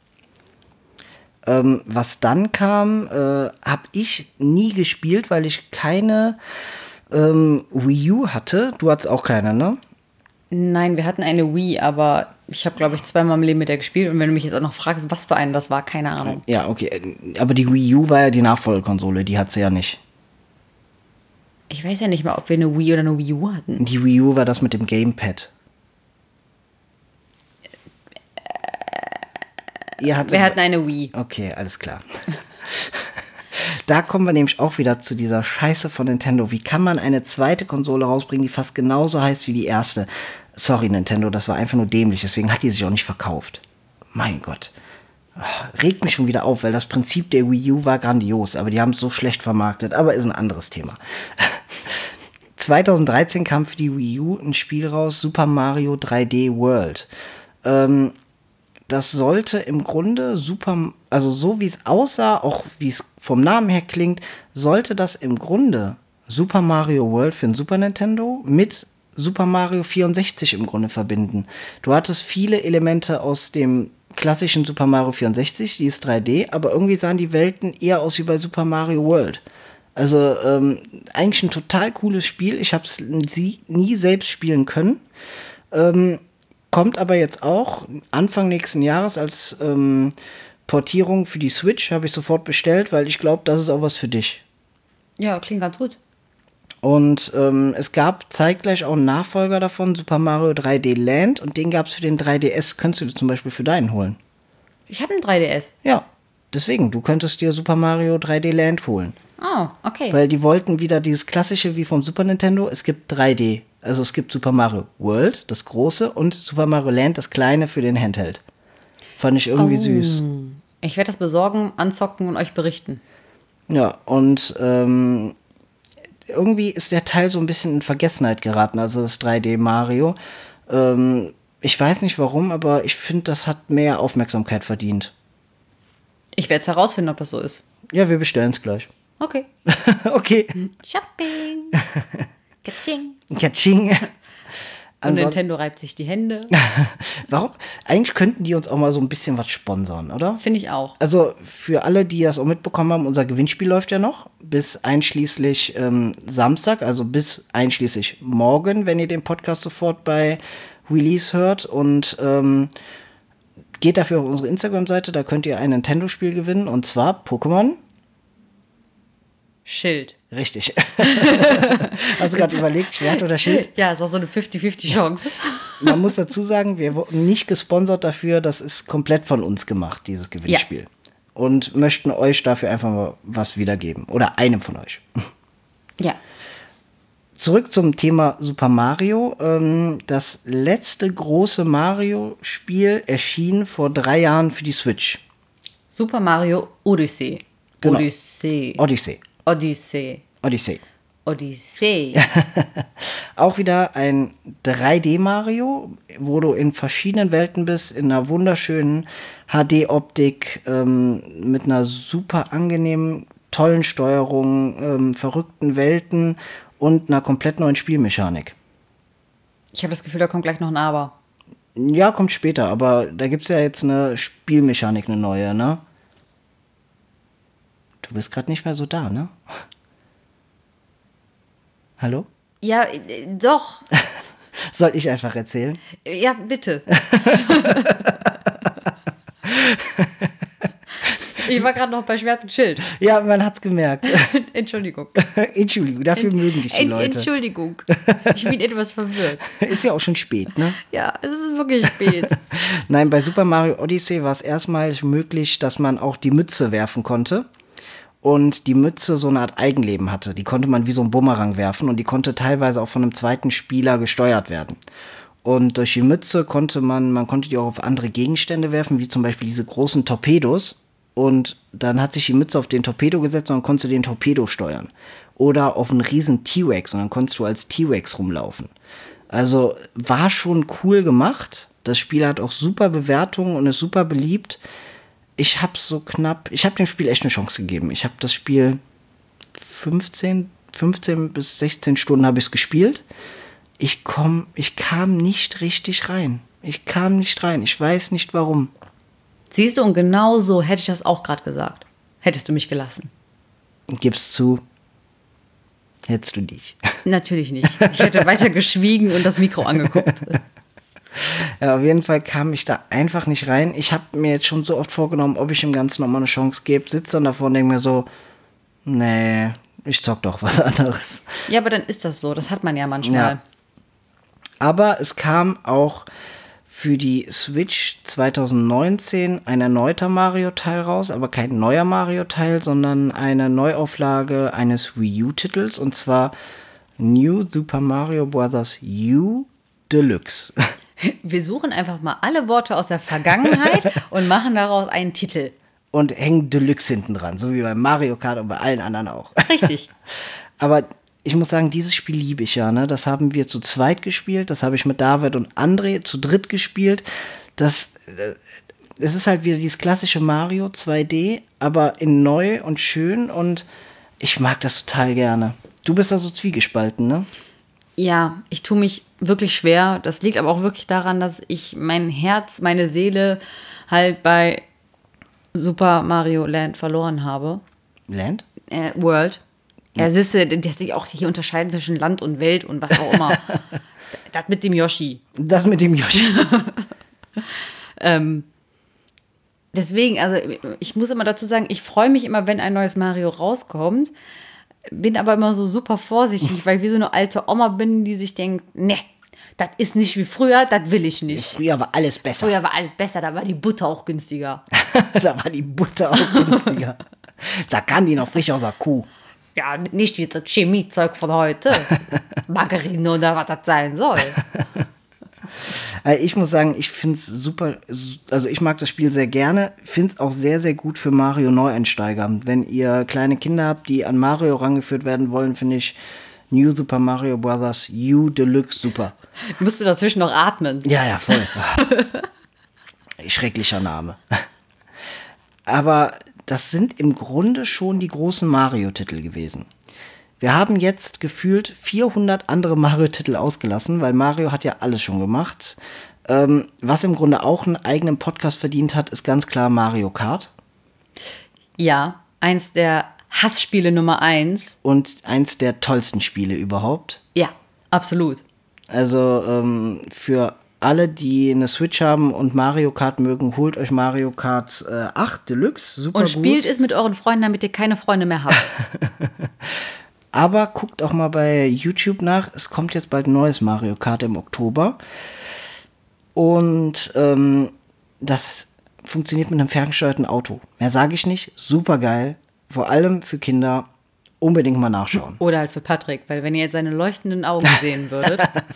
Speaker 1: Ähm, was dann kam, äh, habe ich nie gespielt, weil ich keine ähm, Wii U hatte. Du hattest auch keine, ne?
Speaker 2: Nein, wir hatten eine Wii, aber ich habe, glaube ich, zweimal im Leben mit der gespielt. Und wenn du mich jetzt auch noch fragst, was für eine das war, keine Ahnung.
Speaker 1: Ja, okay. Aber die Wii U war ja die Nachfolgekonsole, die hat sie ja nicht.
Speaker 2: Ich weiß ja nicht mal, ob wir eine Wii oder eine Wii U hatten.
Speaker 1: Die Wii U war das mit dem Gamepad. Ihr hattet,
Speaker 2: Wir hatten eine Wii.
Speaker 1: okay, alles klar. Da kommen wir nämlich auch wieder zu dieser Scheiße von Nintendo. Wie kann man eine zweite Konsole rausbringen, die fast genauso heißt wie die erste? Sorry, Nintendo, das war einfach nur dämlich. Deswegen hat die sich auch nicht verkauft. Mein Gott. Regt mich schon wieder auf, weil das Prinzip der Wii U war grandios. Aber die haben es so schlecht vermarktet. Aber ist ein anderes Thema. zweitausenddreizehn kam für die Wii U ein Spiel raus, Super Mario drei D World. Ähm, das sollte im Grunde super, also so wie es aussah, auch wie es vom Namen her klingt, sollte das im Grunde Super Mario World für den Super Nintendo mit Super Mario vierundsechzig im Grunde verbinden. Du hattest viele Elemente aus dem klassischen Super Mario vierundsechzig, die ist drei D, aber irgendwie sahen die Welten eher aus wie bei Super Mario World. Also ähm, eigentlich ein total cooles Spiel. Ich habe es nie selbst spielen können. Ähm, kommt aber jetzt auch Anfang nächsten Jahres als ähm, Portierung für die Switch. Habe ich sofort bestellt, weil ich glaube, das ist auch was für dich.
Speaker 2: Ja, klingt ganz gut.
Speaker 1: Und ähm, es gab zeitgleich auch einen Nachfolger davon, Super Mario drei D Land. Und den gab es für den drei D S. Könntest du dir zum Beispiel für deinen holen?
Speaker 2: Ich habe einen drei D S.
Speaker 1: Ja, deswegen. Du könntest dir Super Mario drei D Land holen.
Speaker 2: Oh, okay.
Speaker 1: Weil die wollten wieder dieses klassische wie vom Super Nintendo. Es gibt drei D. Also es gibt Super Mario World, das große, und Super Mario Land, das kleine für den Handheld. Fand ich irgendwie
Speaker 2: oh.
Speaker 1: süß.
Speaker 2: Ich werde das besorgen, anzocken und euch berichten.
Speaker 1: Ja, und ähm, irgendwie ist der Teil so ein bisschen in Vergessenheit geraten, also das drei D Mario. Ähm, ich weiß nicht warum, aber ich finde, das hat mehr Aufmerksamkeit verdient.
Speaker 2: Ich werde es herausfinden, ob das so ist.
Speaker 1: Ja, wir bestellen es gleich.
Speaker 2: Okay.
Speaker 1: Okay.
Speaker 2: Shopping. Katsching.
Speaker 1: Katsching.
Speaker 2: Und Nintendo reibt sich die Hände.
Speaker 1: Warum? Eigentlich könnten die uns auch mal so ein bisschen was sponsern, oder?
Speaker 2: Finde ich auch.
Speaker 1: Also für alle, die das auch mitbekommen haben, unser Gewinnspiel läuft ja noch bis einschließlich ähm, Samstag, also bis einschließlich morgen, wenn ihr den Podcast sofort bei Release hört. Und ähm, geht dafür auf unsere Instagram-Seite, da könnt ihr ein Nintendo-Spiel gewinnen, und zwar Pokémon
Speaker 2: Schild.
Speaker 1: Richtig. Hast du gerade überlegt, Schwert oder Schild?
Speaker 2: Ja, ist auch so eine fifty fifty Chance.
Speaker 1: Man muss dazu sagen, wir wurden nicht gesponsert dafür, das ist komplett von uns gemacht, dieses Gewinnspiel. Ja. Und möchten euch dafür einfach mal was wiedergeben. Oder einem von euch.
Speaker 2: Ja.
Speaker 1: Zurück zum Thema Super Mario. Das letzte große Mario-Spiel erschien vor drei Jahren für die Switch.
Speaker 2: Super Mario Odyssey.
Speaker 1: Genau.
Speaker 2: Odyssey.
Speaker 1: Odyssey.
Speaker 2: Odyssey.
Speaker 1: Odyssey.
Speaker 2: Odyssey.
Speaker 1: Auch wieder ein drei D Mario, wo du in verschiedenen Welten bist, in einer wunderschönen H D-Optik, ähm, mit einer super angenehmen, tollen Steuerung, ähm, verrückten Welten und einer komplett neuen Spielmechanik.
Speaker 2: Ich habe das Gefühl, da kommt gleich noch ein Aber.
Speaker 1: Ja, kommt später, aber da gibt es ja jetzt eine Spielmechanik, eine neue, ne? Du bist gerade nicht mehr so da, ne? Hallo?
Speaker 2: Ja, äh, doch.
Speaker 1: Soll ich einfach erzählen?
Speaker 2: Ja, bitte. Ich war gerade noch bei Schwert und Schild.
Speaker 1: Ja, man hat's gemerkt.
Speaker 2: Entschuldigung.
Speaker 1: Entschuldigung, dafür mögen dich die Leute.
Speaker 2: Entschuldigung. Ich bin etwas verwirrt.
Speaker 1: Ist ja auch schon spät, ne?
Speaker 2: Ja, es ist wirklich spät.
Speaker 1: Nein, bei Super Mario Odyssey war es erstmals möglich, dass man auch die Mütze werfen konnte. Und die Mütze so eine Art Eigenleben hatte. Die konnte man wie so ein Bumerang werfen und die konnte teilweise auch von einem zweiten Spieler gesteuert werden. Und durch die Mütze konnte man, man konnte die auch auf andere Gegenstände werfen, wie zum Beispiel diese großen Torpedos. Und dann hat sich die Mütze auf den Torpedo gesetzt und dann konntest du den Torpedo steuern. Oder auf einen riesen T-Rex und dann konntest du als T-Rex rumlaufen. Also war schon cool gemacht. Das Spiel hat auch super Bewertungen und ist super beliebt. Ich habe so knapp, ich habe dem Spiel echt eine Chance gegeben. Ich habe das Spiel fünfzehn bis sechzehn Stunden habe ich es gespielt. Ich komm, ich kam nicht richtig rein. Ich kam nicht rein. Ich weiß nicht warum.
Speaker 2: Siehst du, und genau so hätte ich das auch gerade gesagt. Hättest du mich gelassen.
Speaker 1: Gib's zu. Hättest du dich.
Speaker 2: Natürlich nicht. Ich hätte weiter geschwiegen und das Mikro angeguckt.
Speaker 1: Ja, auf jeden Fall kam ich da einfach nicht rein. Ich habe mir jetzt schon so oft vorgenommen, ob ich dem Ganzen nochmal eine Chance gebe. Sitze dann davor und denke mir so, nee, ich zock doch was anderes.
Speaker 2: Ja, aber dann ist das so. Das hat man ja manchmal.
Speaker 1: Ja. Aber es kam auch für die Switch zwanzig neunzehn ein erneuter Mario-Teil raus, aber kein neuer Mario-Teil, sondern eine Neuauflage eines Wii U-Titels, und zwar New Super Mario Bros. U Deluxe.
Speaker 2: Wir suchen einfach mal alle Worte aus der Vergangenheit und machen daraus einen Titel.
Speaker 1: Und hängen Deluxe hinten dran, so wie bei Mario Kart und bei allen anderen auch.
Speaker 2: Richtig.
Speaker 1: Aber ich muss sagen, dieses Spiel liebe ich ja, ne? Das haben wir zu zweit gespielt, das habe ich mit David und André zu dritt gespielt. Das, äh, es ist halt wieder dieses klassische Mario zwei D, aber in neu und schön, und ich mag das total gerne. Du bist da so zwiegespalten, ne?
Speaker 2: Ja, ich tue mich wirklich schwer. Das liegt aber auch wirklich daran, dass ich mein Herz, meine Seele halt bei Super Mario Land verloren habe.
Speaker 1: Land?
Speaker 2: Äh, World. Ja, siehst du, dass sich auch hier unterscheiden zwischen Land und Welt und was auch immer. Das mit dem Yoshi.
Speaker 1: Das mit dem Yoshi.
Speaker 2: ähm, deswegen, also ich muss immer dazu sagen, ich freue mich immer, wenn ein neues Mario rauskommt, bin aber immer so super vorsichtig, weil ich wie so eine alte Oma bin, die sich denkt, ne, das ist nicht wie früher, das will ich nicht.
Speaker 1: Früher war alles besser.
Speaker 2: Früher war alles besser, da war die Butter auch günstiger.
Speaker 1: Da war die Butter auch günstiger. Da kam die noch frisch aus der Kuh.
Speaker 2: Ja, nicht dieses Chemiezeug von heute. Margarine oder was das sein soll.
Speaker 1: Ich muss sagen, ich finde es super, also ich mag das Spiel sehr gerne, finde es auch sehr, sehr gut für Mario-Neueinsteiger. Wenn ihr kleine Kinder habt, die an Mario rangeführt werden wollen, finde ich New Super Mario Bros. U Deluxe super.
Speaker 2: Musst du dazwischen noch atmen?
Speaker 1: Ja, ja, voll. Schrecklicher Name. Aber das sind im Grunde schon die großen Mario-Titel gewesen. Wir haben jetzt gefühlt vierhundert andere Mario-Titel ausgelassen, weil Mario hat ja alles schon gemacht. Ähm, was im Grunde auch einen eigenen Podcast verdient hat, ist ganz klar Mario Kart.
Speaker 2: Ja, eins der Hassspiele Nummer eins.
Speaker 1: Und eins der tollsten Spiele überhaupt.
Speaker 2: Ja, absolut.
Speaker 1: Also ähm, für alle, die eine Switch haben und Mario Kart mögen, holt euch Mario Kart äh, acht Deluxe. Super
Speaker 2: und
Speaker 1: gut.
Speaker 2: spielt es mit euren Freunden, damit ihr keine Freunde mehr habt.
Speaker 1: Aber guckt auch mal bei YouTube nach. Es kommt jetzt bald ein neues Mario Kart im Oktober. Und ähm, das funktioniert mit einem ferngesteuerten Auto. Mehr sage ich nicht. Super geil. Vor allem für Kinder. Unbedingt mal nachschauen.
Speaker 2: Oder halt für Patrick, weil wenn ihr jetzt seine leuchtenden Augen sehen würdet.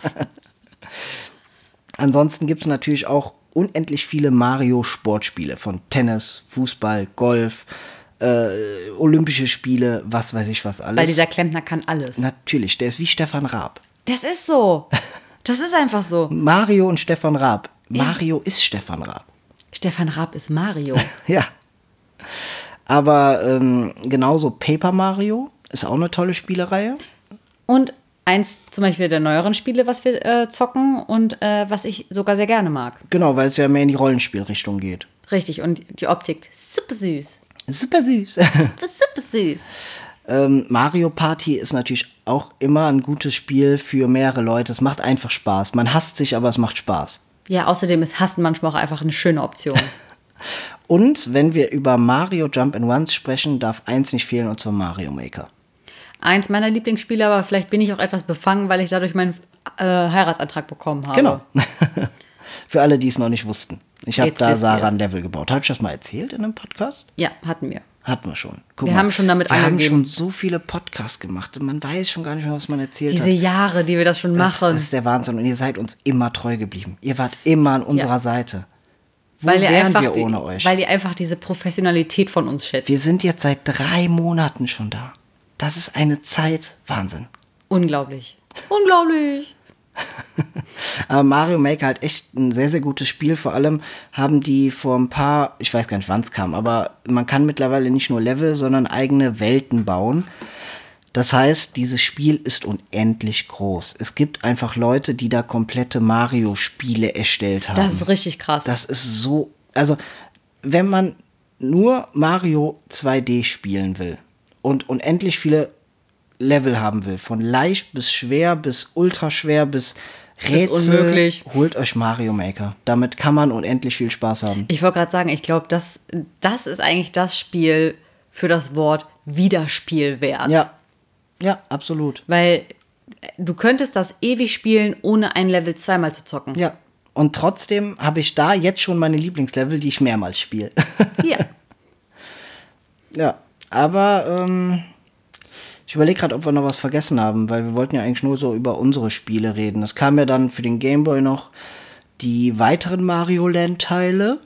Speaker 1: Ansonsten gibt es natürlich auch unendlich viele Mario-Sportspiele. Von Tennis, Fußball, Golf, Äh, Olympische Spiele, was weiß ich was alles.
Speaker 2: Weil dieser Klempner kann alles.
Speaker 1: Natürlich, der ist wie Stefan Raab.
Speaker 2: Das ist so. Das ist einfach so.
Speaker 1: Mario und Stefan Raab.
Speaker 2: Ja.
Speaker 1: Mario ist Stefan Raab.
Speaker 2: Stefan Raab ist Mario.
Speaker 1: Ja. Aber ähm, genauso Paper Mario ist auch eine tolle Spielereihe.
Speaker 2: Und eins zum Beispiel der neueren Spiele, was wir äh, zocken und äh, was ich sogar sehr gerne mag.
Speaker 1: Genau, weil es ja mehr in die Rollenspielrichtung geht.
Speaker 2: Richtig, und die Optik super süß.
Speaker 1: Super süß.
Speaker 2: Super süß.
Speaker 1: ähm, Mario Party ist natürlich auch immer ein gutes Spiel für mehrere Leute. Es macht einfach Spaß. Man hasst sich, aber es macht Spaß.
Speaker 2: Ja, außerdem ist Hassen manchmal auch einfach eine schöne Option.
Speaker 1: Und wenn wir über Mario Jump and Runs sprechen, darf eins nicht fehlen, und zwar Mario Maker.
Speaker 2: Eins meiner Lieblingsspiele, aber vielleicht bin ich auch etwas befangen, weil ich dadurch meinen äh, Heiratsantrag bekommen habe.
Speaker 1: Genau. Für alle, die es noch nicht wussten. Ich habe
Speaker 2: Jetzt
Speaker 1: da
Speaker 2: wisst
Speaker 1: Sarah
Speaker 2: ihr's.
Speaker 1: ein Level gebaut. Habe ich das mal erzählt in einem Podcast?
Speaker 2: Ja, hatten wir.
Speaker 1: Hatten wir schon. Guck
Speaker 2: Wir
Speaker 1: mal,
Speaker 2: haben schon damit
Speaker 1: wir
Speaker 2: angegeben.
Speaker 1: Wir haben schon so viele Podcasts gemacht. Man weiß schon gar nicht mehr, was man erzählt
Speaker 2: Diese
Speaker 1: hat.
Speaker 2: Jahre, die wir das schon
Speaker 1: Das,
Speaker 2: machen.
Speaker 1: das ist der Wahnsinn. Und ihr seid uns immer treu geblieben. Ihr wart immer an unserer
Speaker 2: Ja.
Speaker 1: Seite. Wo
Speaker 2: weil ihr
Speaker 1: wären
Speaker 2: einfach
Speaker 1: wir
Speaker 2: die,
Speaker 1: ohne euch?
Speaker 2: Weil ihr einfach diese Professionalität von uns schätzt.
Speaker 1: Wir sind jetzt seit drei Monaten schon da. Das ist eine Zeit. Wahnsinn.
Speaker 2: Unglaublich. Unglaublich.
Speaker 1: Aber Mario Maker halt echt ein sehr, sehr gutes Spiel. Vor allem haben die vor ein paar, ich weiß gar nicht, wann es kam, aber man kann mittlerweile nicht nur Level, sondern eigene Welten bauen. Das heißt, dieses Spiel ist unendlich groß. Es gibt einfach Leute, die da komplette Mario-Spiele erstellt haben.
Speaker 2: Das ist richtig krass.
Speaker 1: Das ist so, also wenn man nur Mario zwei D spielen will und unendlich viele Level haben will, von leicht bis schwer bis ultra schwer bis Rätsel,
Speaker 2: Bis unmöglich.
Speaker 1: holt euch Mario Maker. Damit kann man unendlich viel Spaß haben.
Speaker 2: Ich wollte gerade sagen, ich glaube, das, das ist eigentlich das Spiel für das Wort Wiederspielwert.
Speaker 1: Ja, ja, absolut.
Speaker 2: Weil du könntest das ewig spielen, ohne ein Level zweimal zu zocken.
Speaker 1: Ja, und trotzdem habe ich da jetzt schon meine Lieblingslevel, die ich mehrmals spiele.
Speaker 2: Ja.
Speaker 1: Ja, aber ähm, ich überlege gerade, ob wir noch was vergessen haben, weil wir wollten ja eigentlich nur so über unsere Spiele reden. Es kam ja dann für den Game Boy noch die weiteren Mario Land-Teile.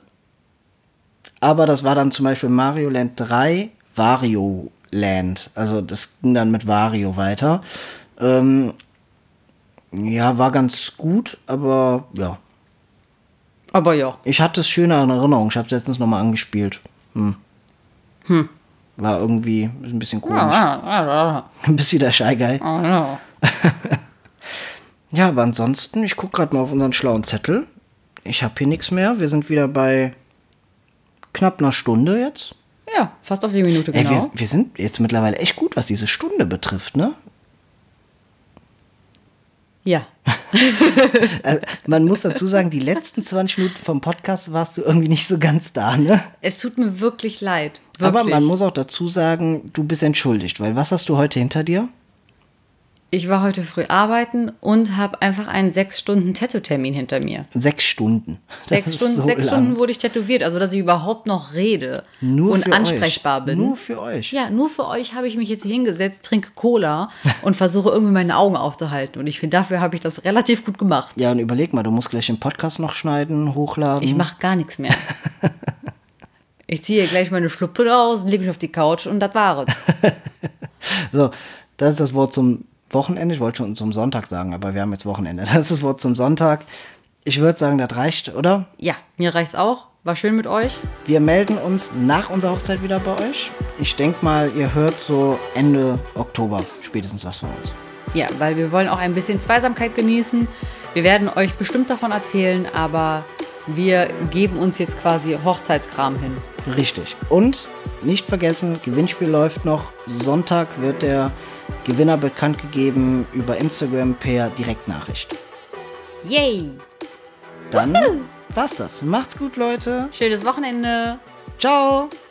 Speaker 1: Aber das war dann zum Beispiel Mario Land drei, Wario Land. Also das ging dann mit Wario weiter. Ähm, ja, war ganz gut, aber ja.
Speaker 2: Aber ja.
Speaker 1: Ich hatte es schöner in Erinnerung. Ich habe es letztens nochmal angespielt. Hm.
Speaker 2: Hm.
Speaker 1: War irgendwie ein bisschen komisch.
Speaker 2: Ja,
Speaker 1: Bist wieder Shy Guy.
Speaker 2: ja.
Speaker 1: Ja, aber ansonsten, ich gucke gerade mal auf unseren schlauen Zettel. Ich habe hier nichts mehr. Wir sind wieder bei knapp einer Stunde jetzt.
Speaker 2: Ja, fast auf die Minute
Speaker 1: Ey,
Speaker 2: genau.
Speaker 1: wir, wir sind jetzt mittlerweile echt gut, was diese Stunde betrifft, ne?
Speaker 2: Ja.
Speaker 1: Also, man muss dazu sagen, die letzten zwanzig Minuten vom Podcast warst du irgendwie nicht so ganz da, ne?
Speaker 2: Es tut mir wirklich leid. Wirklich.
Speaker 1: Aber man muss auch dazu sagen, du bist entschuldigt, weil was hast du heute hinter dir?
Speaker 2: Ich war heute früh arbeiten und habe einfach einen sechs Stunden Tattoo-Termin hinter mir.
Speaker 1: Sechs Stunden. Das
Speaker 2: Sechs, Stunden,
Speaker 1: so
Speaker 2: sechs
Speaker 1: lang.
Speaker 2: Stunden wurde ich tätowiert, also dass ich überhaupt noch rede
Speaker 1: Nur
Speaker 2: und
Speaker 1: für
Speaker 2: ansprechbar
Speaker 1: euch.
Speaker 2: bin.
Speaker 1: Nur für euch.
Speaker 2: Ja, nur für euch habe ich mich jetzt hier hingesetzt, trinke Cola und versuche irgendwie meine Augen aufzuhalten. Und ich finde, dafür habe ich das relativ gut gemacht.
Speaker 1: Ja, und überleg mal, du musst gleich den Podcast noch schneiden, hochladen.
Speaker 2: Ich mache gar nichts mehr. Ich ziehe gleich meine Schluppe raus, lege mich auf die Couch und das war es.
Speaker 1: So, das ist das Wort zum Wochenende. Ich wollte schon zum Sonntag sagen, aber wir haben jetzt Wochenende. Das ist das Wort zum Sonntag. Ich würde sagen, das reicht, oder?
Speaker 2: Ja, mir reicht's auch. War schön mit euch.
Speaker 1: Wir melden uns nach unserer Hochzeit wieder bei euch. Ich denke mal, ihr hört so Ende Oktober spätestens was von uns.
Speaker 2: Ja, weil wir wollen auch ein bisschen Zweisamkeit genießen. Wir werden euch bestimmt davon erzählen, aber wir geben uns jetzt quasi Hochzeitskram hin.
Speaker 1: Richtig. Und nicht vergessen, Gewinnspiel läuft noch. Sonntag wird der Gewinner bekannt gegeben über Instagram per Direktnachricht.
Speaker 2: Yay!
Speaker 1: Dann war's das. Macht's gut, Leute.
Speaker 2: Schönes Wochenende.
Speaker 1: Ciao.